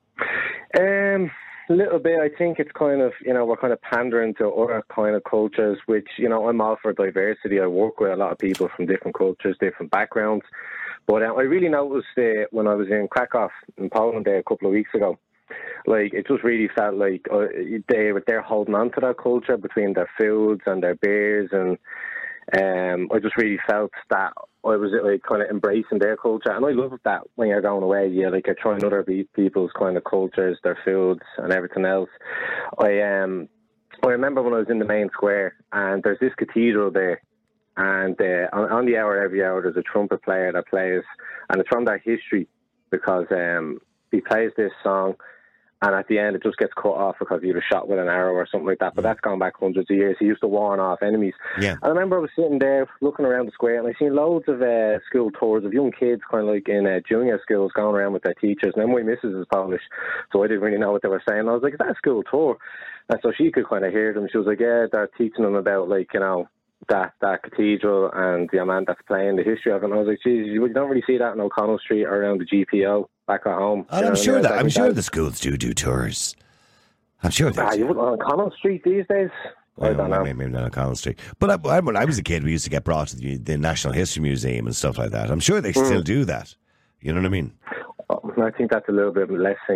Um, a little bit. I think it's kind of, you know, we're kind of pandering to other kind of cultures, which, you know, I'm all for diversity. I work with a lot of people from different cultures, different backgrounds. But um, I really noticed uh, when I was in Krakow in Poland there a couple of weeks ago, like, it just really felt like uh, they were they're holding on to that culture between their foods and their beers, and um, I just really felt that I was like kind of embracing their culture, and I love that when you're going away, yeah, like you're trying other people's kind of cultures, their foods, and everything else. I um, I remember when I was in the main square, and there's this cathedral there, and uh, on, on the hour every hour there's a trumpet player that plays, and it's from their history because um, he plays this song. And at the end, it just gets cut off because he was shot with an arrow or something like that. But that's gone back hundreds of years. He used to warn off enemies. Yeah. And I remember I was sitting there looking around the square, and I seen loads of uh, school tours of young kids, kind of like in uh, junior schools, going around with their teachers. And then my missus is Polish, so I didn't really know what they were saying. I was like, is that a school tour? And so she could kind of hear them. She was like, yeah, they're teaching them about, like, you know, that that cathedral and the man that's playing, the history of it. And I was like, geez, you don't really see that in O'Connell Street or around the G P O back at home. And I'm sure that I'm sure the schools do do tours. I'm sure they ah, you wouldn't on O'Connell Street these days. I don't know. Maybe, maybe not O'Connell Street. But I, I, when I was a kid, we used to get brought to the, the National History Museum and stuff like that. I'm sure they mm. still do that. You know what I mean? I think that's a little bit less seen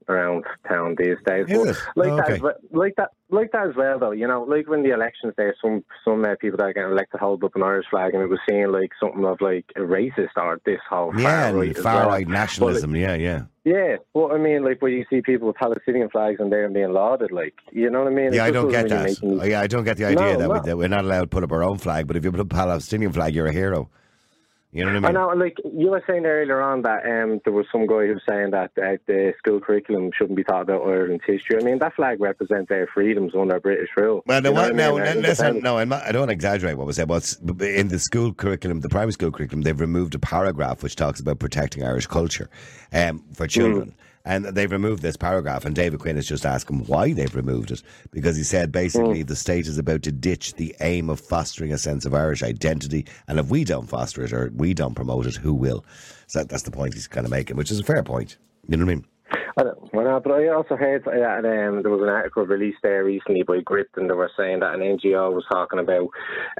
around town these days. Is But it? like Oh, that, okay. as well, like that, like that as well. Though, you know, like when the elections there, some some uh, people that are getting elected hold up an Irish flag, and it was seeing like something of like a racist or this whole Yeah, far right, and as far well. right nationalism. But, yeah, yeah. yeah, well, I mean, like, where you see people with Palestinian flags and they're being lauded, like, you know what I mean? Yeah, It I just don't get doesn't really that. make any- Oh, yeah, I don't get the idea No, that, no. We, that we're not allowed to put up our own flag, but if you put up a Palestinian flag, you're a hero. You know what I I mean? know, like, you were saying earlier on that um, there was some guy who was saying that uh, the school curriculum shouldn't be taught about Ireland's history. I mean, that flag represents our freedoms under British rule. Well, no, You know what, what I no, mean? no, Our listen, independence. no, I'm not, I don't want to exaggerate what was said. What's in the school curriculum, the primary school curriculum, they've removed a paragraph which talks about protecting Irish culture um, for children. Mm. And they've removed this paragraph, and David Quinn has just asked him why they've removed it. Because he said basically Mm. the state is about to ditch the aim of fostering a sense of Irish identity, and if we don't foster it or we don't promote it, who will? So that, that's the point he's kind of making, which is a fair point. You know what I mean? I don't, well, no, but I also heard that um, there was an article released there recently by Grit, and they were saying that an N G O was talking about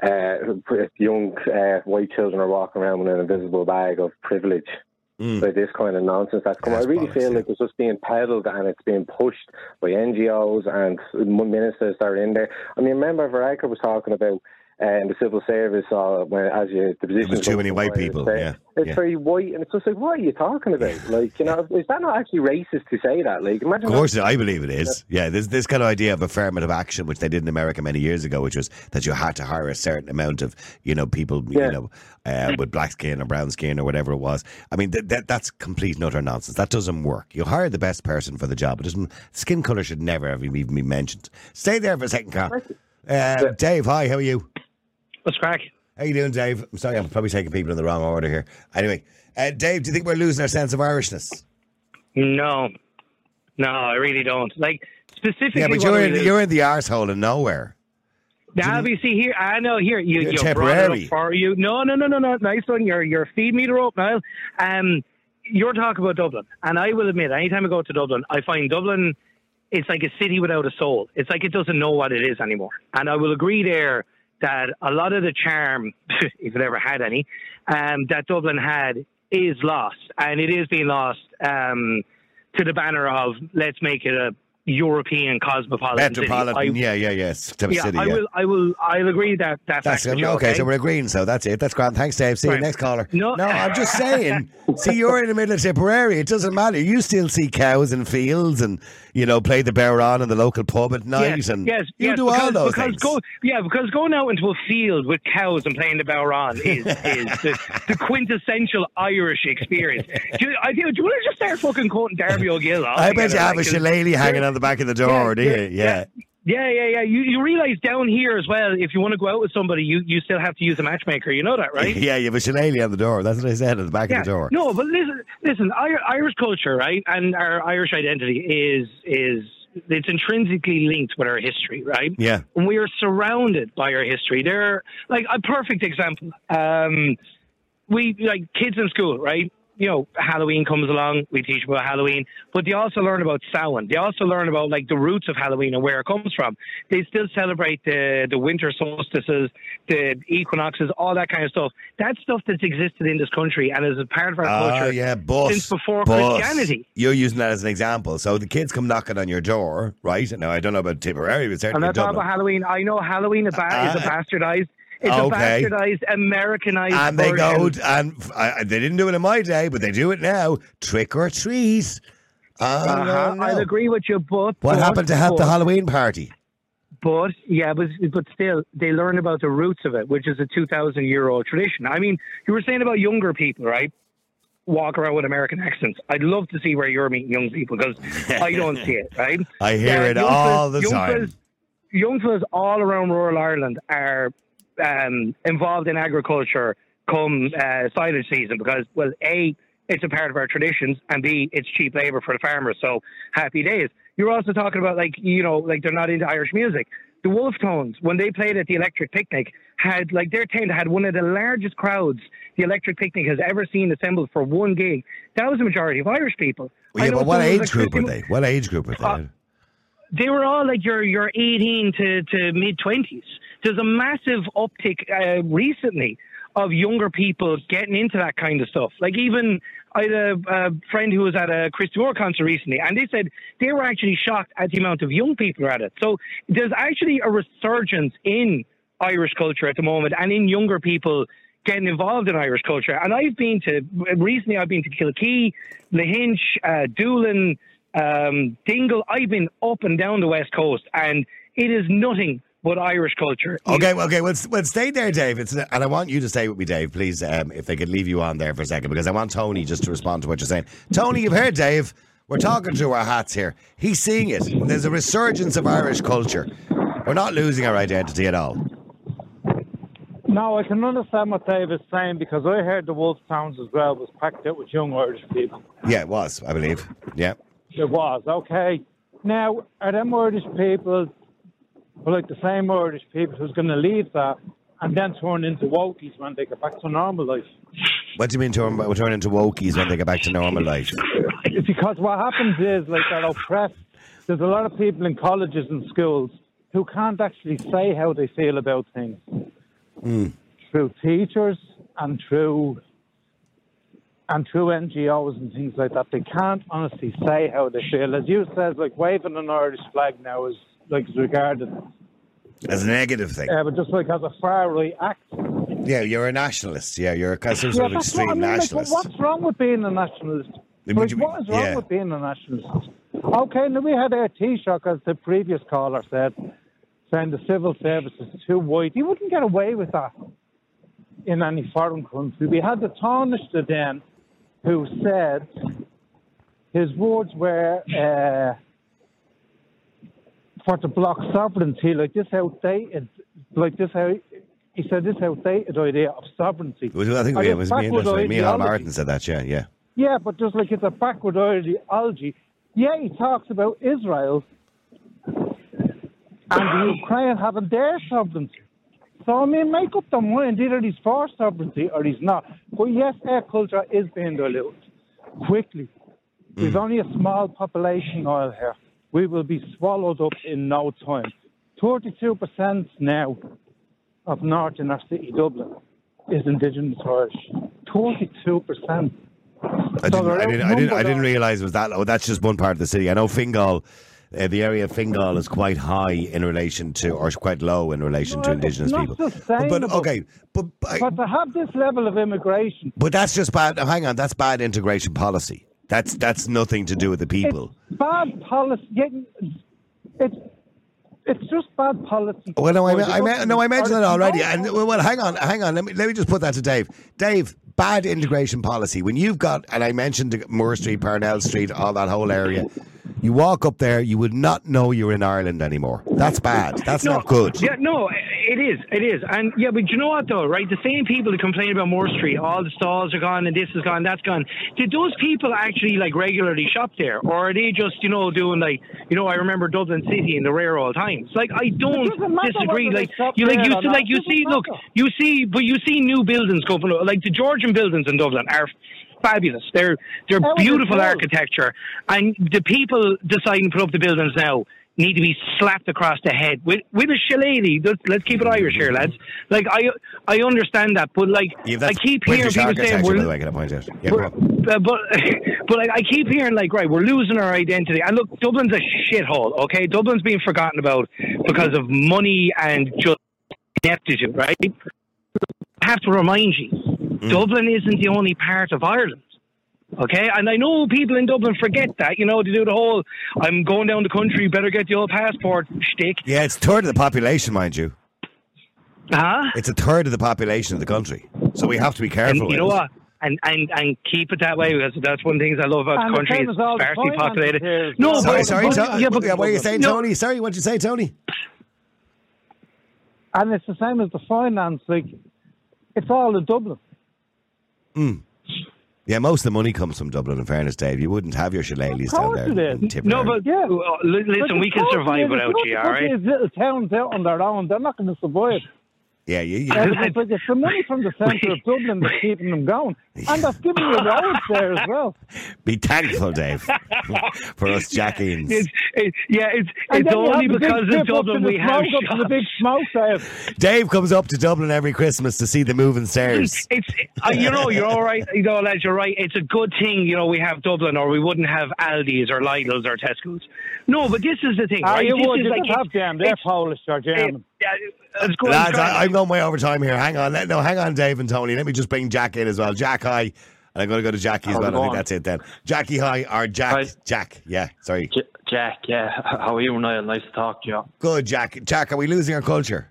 uh, young uh, white children are walking around with an invisible bag of privilege. Mm. By this kind of nonsense that's come. I really bollocks, feel yeah. like it's just being peddled and it's being pushed by N G Os and ministers that are in there. I mean, remember Varadkar was talking about uh, in the civil service, uh, when as you the position There's too many white people, yeah. It's yeah. very white, and it's just like, what are you talking about? Like, you know, is that not actually racist to say that? Like, imagine Of course, that- I believe it is. Yeah, this this kind of idea of affirmative action, which they did in America many years ago, which was that you had to hire a certain amount of, you know, people, Yeah. you know, uh, with black skin or brown skin or whatever it was. I mean, th- that that's complete and utter nonsense. That doesn't work. You hire the best person for the job. It doesn't. Skin color should never ever even be mentioned. Stay there for a second, Carl. Uh, Dave, hi. How are you? What's crack? How you doing, Dave? I'm sorry, I'm probably taking people in the wrong order here. Anyway, uh, Dave, do you think we're losing our sense of Irishness? No, no, I really don't. Like specifically, Yeah, but what you're are in we the, you're in the arsehole of nowhere. Now, you see here, I know here you You're you temporary. brought it up for you. No, no, no, no, no. Nice one. You're you're feed me the rope, Niall. Um, you're talking about Dublin, and I will admit, anytime I go to Dublin, I find Dublin, it's like a city without a soul. It's like it doesn't know what it is anymore. And I will agree there that a lot of the charm, if it ever had any, um, that Dublin had is lost, and it is being lost um, to the banner of let's make it a European cosmopolitan Metropolitan, city. I, yeah, yeah, yes. Type of yeah, city, I yeah. will, I will, I'll agree that that's, That's actually okay, okay. so we're agreeing. So that's it. That's grand. Thanks, Dave. See Right. you next caller. No. no, I'm just saying. See, you're in the middle of Tipperary. It doesn't matter. You still see cows in fields, and you know, play the bear on in the local pub at night, Yes, and yes, you yes, do because, all those because things. Go, yeah, because going out into a field with cows and playing the Bowron is, is the, the quintessential Irish experience. Do you, I, do, do you want to just start fucking quoting Darby O'Gill? I bet you have like, a shillelagh hanging on the back of the door, do you? Yeah. Yeah, yeah, yeah. You you realise down here as well, if you want to go out with somebody, you, you still have to use a matchmaker. You know that, right? Yeah, you have a shillelagh on the door. That's what I said at the back Yeah. of the door. No, but listen, listen. Ir- Irish culture, right, and our Irish identity is is it's intrinsically linked with our history, right? Yeah. And we are surrounded by our history. They're like a perfect example. Um, we like kids in school, right? You know, Halloween comes along, we teach about Halloween, but they also learn about Samhain. They also learn about like the roots of Halloween and where it comes from. They still celebrate the the winter solstices, the equinoxes, all that kind of stuff. That's stuff that's existed in this country and is a part of our Oh, culture yeah, bus. since before bus. Christianity. You're using that as an example. So the kids come knocking on your door, right? Now, I don't know about Tipperary, but I'm certainly not talking Dublin. about Halloween. I know Halloween is, ba- is a Uh, bastardized. It's okay. a bastardized, Americanized And they version. go, and I, they didn't do it in my day, but they do it now. Trick or treat. Oh, Uh-huh. no, no. I'll agree with you, but What but, happened to have the but- Halloween party? But yeah, but but still, they learn about the roots of it, which is a two thousand year old tradition. I mean, you were saying about younger people, right? Walk around with American accents. I'd love to see where you're meeting young people because I don't see it, right? I hear it young all fellas- the young time. fellas- Young fellas all around rural Ireland are um, involved in agriculture come uh, silage season because, well, A, it's a part of our traditions, and B, it's cheap labour for the farmers, so happy days. You're also talking about, like, you know, like they're not into Irish music. The Wolf Tones, when they played at the Electric Picnic, had, like, their tent had one of the largest crowds the Electric Picnic has ever seen assembled for one gig. That was a majority of Irish people. Well, I yeah, know but what someone age like group Christy- were they? What age group were they? Uh, They were all like your your eighteen to, to mid twenties. There's a massive uptick uh, recently of younger people getting into that kind of stuff. Like even I had a, a friend who was at a Christy Moore concert recently, and they said they were actually shocked at the amount of young people who are at it. So there's actually a resurgence in Irish culture at the moment, and in younger people getting involved in Irish culture. And I've been to, recently I've been to Kilkee, Lahinch, uh, Doolin, um, Dingle. I've been up and down the West Coast, and it is nothing but Irish culture. Okay, well, okay, well, well, stay there, Dave. It's, and I want you to stay with me, Dave, please, um, if they could leave you on there for a second, because I want Tony just to respond to what you're saying. Tony, you've heard Dave. We're talking to our hats here. He's seeing it. There's a resurgence of Irish culture. We're not losing our identity at all. No, I can understand what Dave is saying, because I heard the Wolf Towns as well was packed out with young Irish people. Yeah, it was, I believe. Yeah. It was, okay. Now, are them Irish people, like the same Irish people who's going to leave that and then turn into wokies when they get back to normal life? What do you mean turn, turn into wokies when they get back to normal life? Because what happens is, like, they're oppressed. There's a lot of people in colleges and schools who can't actually say how they feel about things. Mm. Through teachers and through and through N G Os and things like that. They can't honestly say how they feel. As you said, like, waving an Irish flag now is like is regarded as a negative thing. Yeah, but just like as a far right act. Yeah, you're a nationalist. Yeah, you're a some sort yeah, of extreme what I mean, nationalist. Like, what's wrong with being a nationalist? Like, what is wrong yeah. with being a nationalist? Okay, now we had our Taoiseach, as the previous caller said, saying the civil service is too wide. He wouldn't get away with that in any foreign country. We had the Taoiseach then, who said his words were uh, for to block sovereignty, like this outdated, like this how he said this outdated idea of sovereignty. Well, I think it was me and Micheál Martin said that. Yeah, yeah. Yeah, but just like it's a backward ideology. Yeah, he talks about Israel and the Ukraine having their sovereignty. So, I mean, make up their mind. Either he's for sovereignty or he's not. But yes, our culture is being diluted quickly. Mm. We've only a small population oil here. We will be swallowed up in no time. thirty-two percent now of North Inner City Dublin is Indigenous Irish. thirty-two percent. I didn't, so I didn't, I didn't, I didn't realise it was that. Oh, that's just one part of the city. I know Fingal, uh, the area of Fingal is quite high in relation to, or quite low in relation no, to Indigenous not people. But, but okay, but, but but to have this level of immigration. But that's just bad. Hang on, that's bad integration policy. That's that's nothing to do with the people. It's bad policy. It's it's just bad policy. Well, no, I, I, no, I mentioned that already. And well, hang on, hang on. Let me let me just put that to Dave. Dave. Bad integration policy. When you've got, and I mentioned Moore Street, Parnell Street, all that whole area, you walk up there, you would not know you're in Ireland anymore. That's bad. That's no, not good. Yeah, no, it is. It is. And yeah, but you know what though, right? The same people that complain about Moore Street, all the stalls are gone and this is gone, that's gone. Did those people actually like regularly shop there? Or are they just, you know, doing like, you know, I remember Dublin City in the rare old times. Like, I don't disagree. Like, you like you see, like you see, look, you see, but you see new buildings go from, like the Georgian buildings in Dublin are fabulous. They're they're oh, beautiful architecture, and the people deciding to put up the buildings now need to be slapped across the head with with a shillelagh. Let's, let's keep it Irish here, lads. Like I I understand that, but like yeah, I keep hearing people saying we're, by the way, can I point out? Yeah, uh, but but like I keep hearing like right, we're losing our identity. And look, Dublin's a shithole. Okay, Dublin's being forgotten about because of money and just ineptitude. Right? I have to remind you, mm. Dublin isn't the only part of Ireland. Okay, and I know people in Dublin forget that, you know, to do the whole, I'm going down the country, better get the old passport shtick. Yeah, it's a third of the population, mind you. Huh? It's a third of the population of the country. So we have to be careful. And you know with what? And, and and keep it that way, because that's one of the things I love about and the country. It's sparsely populated. No, sorry, but, sorry, but, sorry. Yeah, but, yeah, what are you saying, no. Tony? Sorry, what did you say, Tony? And it's the same as the finance, like, it's all in Dublin. Mm. Yeah, most of the money comes from Dublin, in fairness, Dave. You wouldn't have your shillelaghs down there. No, but yeah. uh, listen, but we can survive without you, all right? These little towns out on their own, they're not going to survive. Yeah, you, you Yeah, it's like it's the money from the centre of Dublin that's keeping them going. And that's giving you roads there as well. be thankful, Dave, for us Jackies. It's, it, yeah, it's And it's then you only have the because big of trip up Dublin to the we have smoke, up to the big smoke out. Dave comes up to Dublin every Christmas to see the moving stairs. It's, uh, you know, you're all right. You know, lads, you're right. It's a good thing, you know, we have Dublin, or we wouldn't have Aldi's or Lidl's or Tesco's. No, but this is the thing, Ah, right? you this would. is You like could have them. They're Polish or German. Yeah, it's good. Lads, I, I'm going way over time here. Hang on. Let, no, hang on, Dave and Tony. Let me just bring Jack in as well. Jack, hi. And I'm going to go to Jackie as How's well. it I think going? that's it then. Jackie, hi. Or Jack. Hi. Jack. Yeah, sorry. J- Jack, yeah. How are you, Niall? Nice to talk to you. Good, Jack. Jack, are we losing our culture?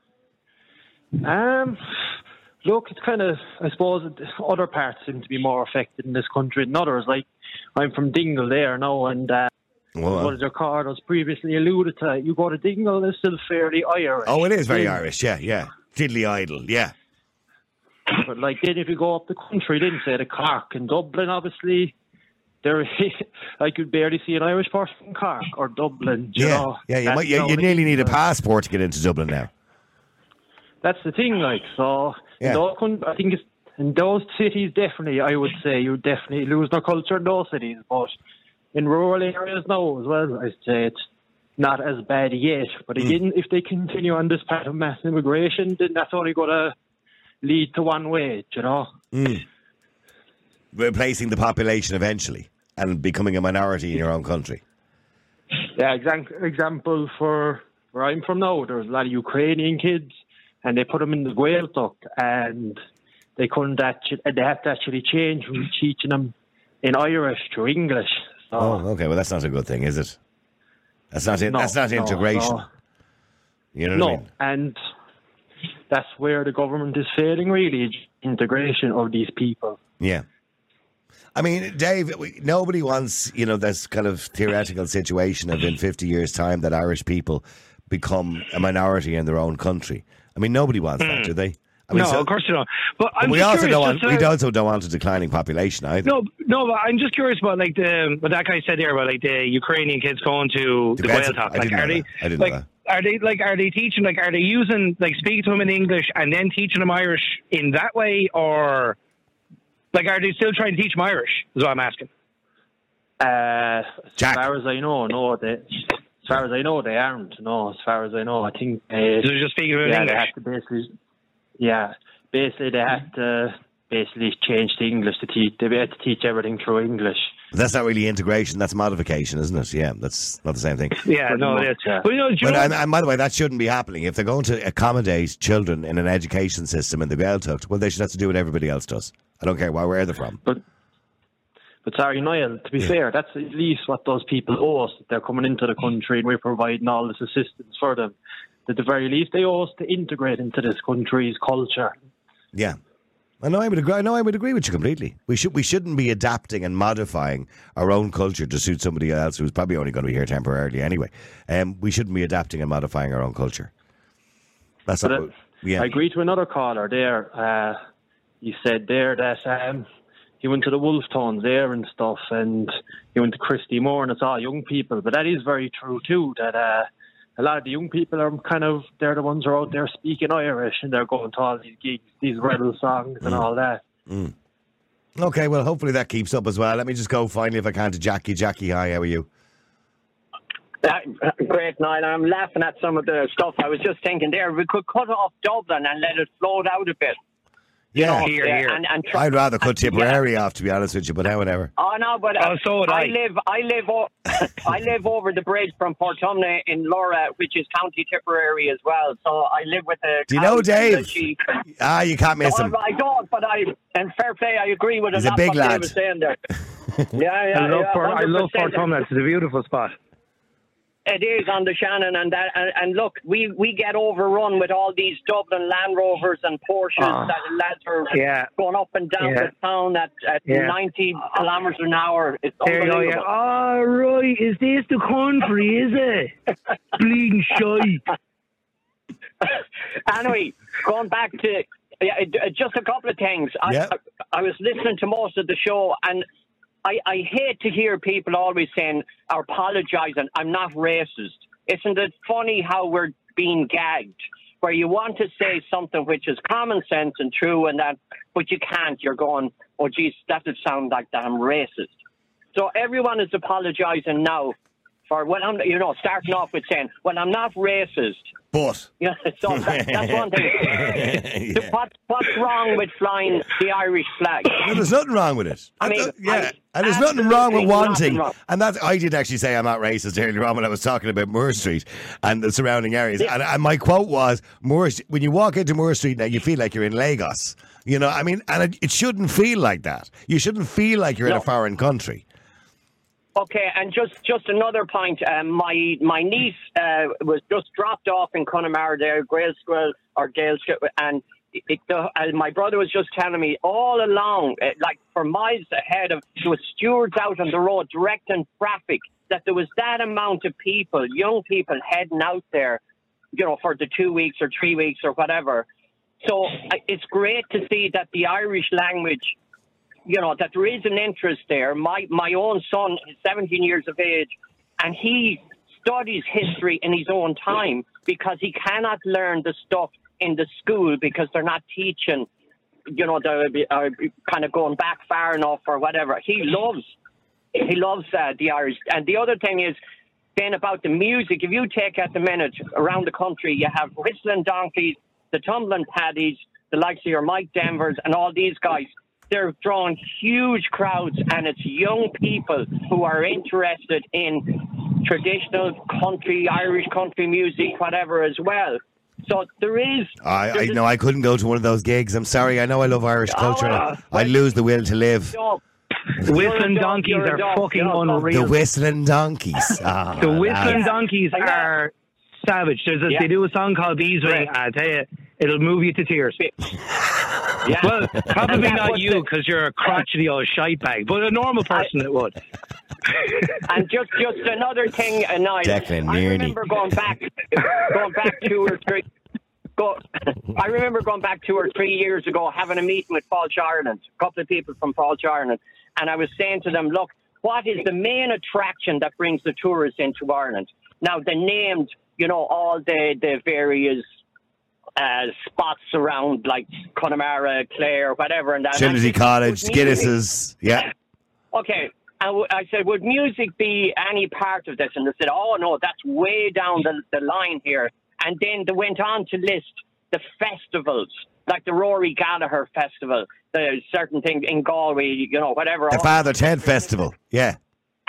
Um, look, it's kind of, I suppose, other parts seem to be more affected in this country than others. Like, I'm from Dingle there now, and uh, Well, what your card was previously alluded to. You go to Dingle, it's still fairly Irish. Oh, it is very Yeah. Irish. Yeah, yeah. Diddly idle. Yeah. But like then if you go up the country, then say to Cork and Dublin, obviously, there I could barely see an Irish person in Cork or Dublin. You Yeah. know, Yeah, you, That's might, you, the you only nearly thing, need a like. passport to get into Dublin now. That's the thing, like so. Yeah. In those, coun- I think it's, in those cities, definitely, I would say you definitely lose their culture in those cities. But in rural areas now as well, I'd say it's not as bad yet. But again, if they continue on this path of mass immigration, then that's only going to lead to one way, you know. Mm. Replacing the population eventually and becoming a minority in your own country. Yeah, exam- example for where I'm from now, there's a lot of Ukrainian kids, and they put them in the Gaeltacht, and they couldn't actually, they have to actually change from teaching them in Irish to English. So, Oh, okay. Well, that's not a good thing, is it? That's not. In, No, that's not no, integration. no. You know no, what I mean? and that's where the government is failing, really, integration of these people. Yeah. I mean, Dave, we, nobody wants, you know, this kind of theoretical situation of in fifty years' time that Irish people become a minority in their own country. I mean, nobody wants that, do they? I mean, no, so- of course you don't. But but I'm we just also curious, don't want, just, we uh, also don't want a declining population either. No, no, but I'm just curious about like the what that guy said there about like the Ukrainian kids going to The the Gaeltacht, Gaeltacht. I Like, didn't are know they that. I didn't know like that. are they like are they teaching like are they using like speaking to them in English and then teaching them Irish in that way, or like are they still trying to teach them Irish? Is what I'm asking. Uh, as far as I know, no. They, as far as I know, they aren't. No, as far as I know, I think uh, They're just speaking in yeah, English. They have to basically, yeah, basically they have to basically change to English to teach. They have to teach everything through English. But that's not really integration. That's modification, isn't it? Yeah, that's not the same thing. Yeah, Pretty no, much, it is. yeah. But you know, do you But, know- and, and by the way, that shouldn't be happening. If they're going to accommodate children in an education system in the Gaeltacht, well, they should have to do what everybody else does. I don't care where they're from. But but sorry, Niall, to be fair, that's at least what those people owe us. They're coming into the country and we're providing all this assistance for them. At the very least, they owe us to integrate into this country's culture. Yeah. I know I would agree. I know I would agree with you completely. We should we shouldn't be adapting and modifying our own culture to suit somebody else who's probably only going to be here temporarily anyway. Um, we shouldn't be adapting and modifying our own culture. That's But, not. uh, what- yeah. I agree to another caller there. Uh, he said there that um, he went to the Wolf Tones there and stuff, and he went to Christy Moore, and it's all young people. But that is very true too. That uh, a lot of the young people are kind of they're the ones who are out there speaking Irish, and they're going to all these gigs, these rebel songs, and all that. Mm. Okay, well, hopefully that keeps up as well. Let me just go finally, if I can, to Jackie. Jackie, hi, how are you? Uh, great, Niall. I'm laughing at some of the stuff. I was just thinking there, we could cut off Dublin and let it float out a bit. Yeah, know, yeah, and- and try- I'd rather cut and- Tipperary off, to be honest with you, but now whatever. Oh no, but uh, Oh, so would I. live, I live, o- I live over the bridge from Portumna in Laura, which is County Tipperary as well. So I live with the. Do you know cows and the Dave? sheep. Ah, you can't miss No, him. I don't, but I and fair play. I agree with He's a a lot big what Dave lad. was saying there. yeah, yeah, I love yeah, Port, I love one hundred percent. Portumna. It's a beautiful spot. It is on the Shannon, and that, and, and look, we, we get overrun with all these Dublin Land Rovers and Porsches Ah. that lads are Yeah. going up and down Yeah. the town at, at Yeah. ninety kilometres an hour. It's There you go, yeah. unbelievable. All right, is this the country, is it? Bleeding shy. Anyway, going back to yeah, it- it- just a couple of things. I, Yeah. I, I was listening to most of the show, and I, I hate to hear people always saying or apologising. I'm not racist. Isn't it funny how we're being gagged where you want to say something which is common sense and true and that, but you can't. You're going, oh, geez, that would sound like that I'm racist. So everyone is apologising now for, well, I'm, you know, starting off with saying, well, I'm not racist. But. Yeah, so that, that's one thing. yeah. So what, what's wrong with flying the Irish flag? No, there's nothing wrong with it. I mean, uh, yeah, I, and there's nothing wrong with wanting. Wrong. And that's, I did actually say I'm not racist earlier on when I was talking about Moore Street and the surrounding areas. Yeah. And, and my quote was, Moore, when you walk into Moore Street now, you feel like you're in Lagos. You know, I mean, and it, it shouldn't feel like that. You shouldn't feel like you're no. in a foreign country. Okay, and just, just another point. Um, my my niece uh, was just dropped off in Connemara there, Gael School or Gael School, and it, the, uh, my brother was just telling me all along, uh, like for miles ahead of, there was stewards out on the road directing traffic, that there was that amount of people, young people heading out there, you know, for the two weeks or three weeks or whatever. So uh, it's great to see that the Irish language, you know, that there is an interest there. My my own son is seventeen years of age, and he studies history in his own time because he cannot learn the stuff in the school because they're not teaching, you know, the uh, kind of going back far enough or whatever. He loves, he loves uh, the Irish. And the other thing is, then about the music, if you take at the minute around the country, you have Whistling Donkeys, the Tumbling Paddies, the likes of your Mike Denvers and all these guys. They're drawing huge crowds, and it's young people who are interested in traditional country, Irish country music, whatever as well. So there is... I, I No, I couldn't go to one of those gigs. I'm sorry. I know I love Irish oh, culture. Uh, I lose the will to live. The Whistling Donkeys are fucking unreal. The Whistling Donkeys. Oh, the Whistling Donkeys are savage. There's a, yeah. They do a song called Beeswing. I tell you, it'll move you to tears. Yeah. Well, probably not you because you're a crotchety old shite bag, but a normal person it would. And just just another thing, uh, Niall, I remember going back, going back two or three. Go, I remember going back two or three years ago, having a meeting with Falch Ireland, a couple of people from Falch Ireland, and I was saying to them, look, what is the main attraction that brings the tourists into Ireland? Now, they named, you know, all the, the various uh, spots around, like Connemara, Clare, whatever. And that. Trinity College, Guinness's, yeah. Okay. And I said, would music be any part of this? And they said, oh, no, that's way down the, the line here. And then they went on to list the festivals, like the Rory Gallagher Festival, the certain thing in Galway, you know, whatever. The Father Ted Festival, yeah.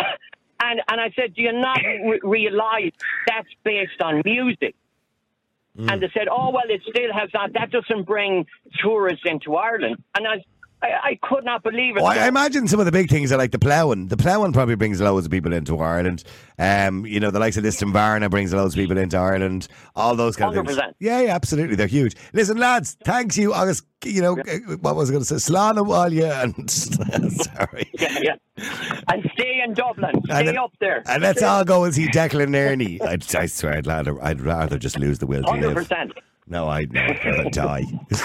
And and I said, do you not re- realise that's based on music? Mm. And they said, oh, well, it still has that. That doesn't bring tourists into Ireland. And I I, I could not believe it. Oh, I imagine some of the big things are like the ploughing. The ploughing probably brings loads of people into Ireland. Um, you know, the likes of Liston-Varna brings loads of people into Ireland. All those kind one hundred percent. of things. Yeah, yeah, absolutely. They're huge. Listen, lads, thanks you. I was, you know, yeah. what was I going to say? Slán while you and sorry. Yeah, yeah. And stay in Dublin. Stay and, up there. And let's all go and see Declan Ernie. I, I swear, I'd rather, I'd rather just lose the will to live. one hundred percent. No, I'd rather die.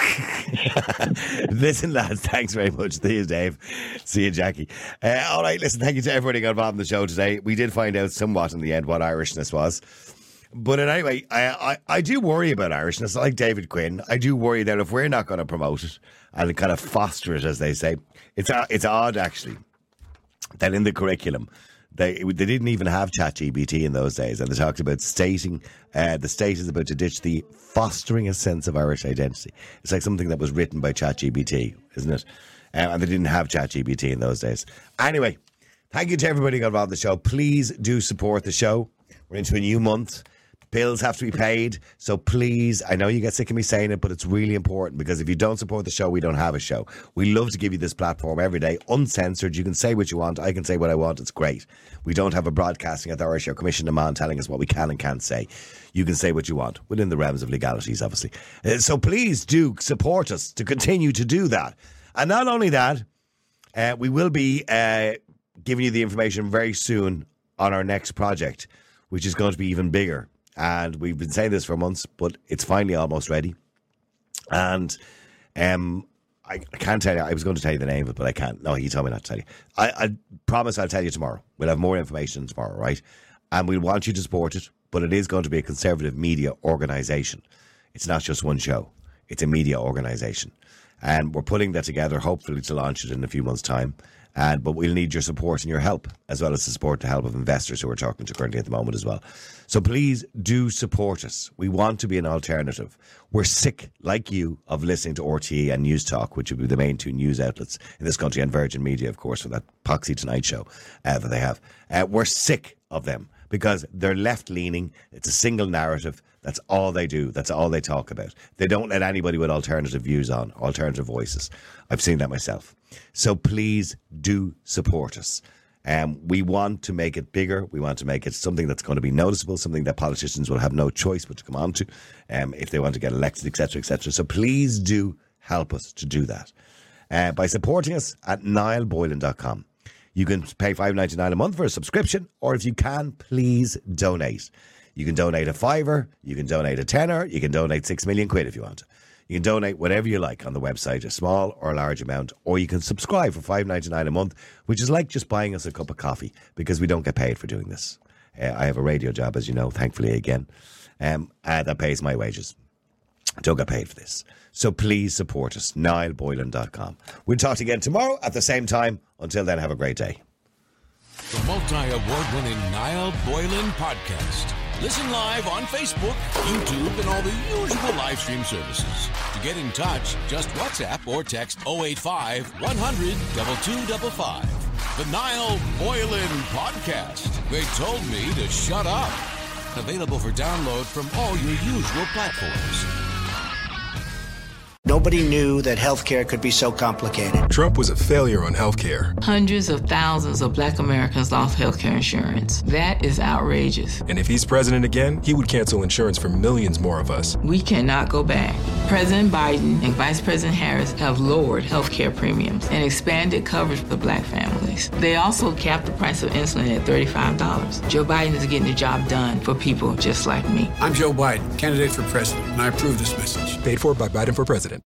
Listen, lads, thanks very much. See you, Dave. See you, Jackie. Uh, all right, listen, thank you to everybody who got involved in the show today. We did find out somewhat in the end what Irishness was. But anyway, I, I, I do worry about Irishness. Like David Quinn, I do worry that if we're not going to promote it and kind of foster it, as they say, it's it's odd, actually, that in the curriculum, They they didn't even have ChatGPT in those days, and they talked about stating uh, the state is about to ditch the fostering a sense of Irish identity. It's like something that was written by ChatGPT, isn't it? Uh, and they didn't have ChatGPT in those days. Anyway, thank you to everybody who got involved in the show. Please do support the show. We're into a new month. Bills have to be paid, so please, I know you get sick of me saying it, but it's really important because if you don't support the show, we don't have a show. We love to give you this platform every day, uncensored. You can say what you want. I can say what I want. It's great. We don't have a broadcasting authority or commission demand telling us what we can and can't say. You can say what you want within the realms of legalities, obviously. Uh, so please do support us to continue to do that. And not only that, uh, we will be uh, giving you the information very soon on our next project, which is going to be even bigger. And we've been saying this for months, but it's finally almost ready. And um, I, I can't tell you. I was going to tell you the name of it, but I can't. No, he told me not to tell you. I, I promise I'll tell you tomorrow. We'll have more information tomorrow, right? And we want you to support it, but it is going to be a conservative media organisation. It's not just one show. It's a media organisation. And we're putting that together, hopefully to launch it in a few months' time. And, but we'll need your support and your help, as well as the support and help of investors who we're talking to currently at the moment as well. So please do support us. We want to be an alternative. We're sick, like you, of listening to R T É and News Talk, which would be the main two news outlets in this country, and Virgin Media, of course, for that Poxy Tonight show uh, that they have. Uh, we're sick of them because they're left-leaning. It's a single narrative. That's all they do. That's all they talk about. They don't let anybody with alternative views on, alternative voices. I've seen that myself. So please do support us. Um, we want to make it bigger. We want to make it something that's going to be noticeable, something that politicians will have no choice but to come on to um, if they want to get elected, et cetera, et cetera. So please do help us to do that uh, by supporting us at niall boylan dot com. You can pay five dollars ninety-nine a month for a subscription, or if you can, please donate. You can donate a fiver, you can donate a tenner, you can donate six million quid if you want. You can donate whatever you like on the website, a small or a large amount, or you can subscribe for five dollars ninety-nine a month, which is like just buying us a cup of coffee, because we don't get paid for doing this. Uh, I have a radio job, as you know, thankfully again, um, uh, that pays my wages. I don't get paid for this. So please support us, niall boylan dot com. We'll talk again tomorrow at the same time. Until then, have a great day. The multi-award-winning Niall Boylan Podcast. Listen live on Facebook, YouTube, and all the usual live stream services. To get in touch, just WhatsApp or text oh eight five, one hundred, two two five five. The Niall Boylan Podcast. They told me to shut up. Available for download from all your usual platforms. Nobody knew that healthcare could be so complicated. Trump was a failure on healthcare. Hundreds of thousands of black Americans lost healthcare insurance. That is outrageous. And if he's president again, he would cancel insurance for millions more of us. We cannot go back. President Biden and Vice President Harris have lowered healthcare premiums and expanded coverage for black families. They also capped the price of insulin at thirty-five dollars. Joe Biden is getting the job done for people just like me. I'm Joe Biden, candidate for president, and I approve this message. Paid for by Biden for president.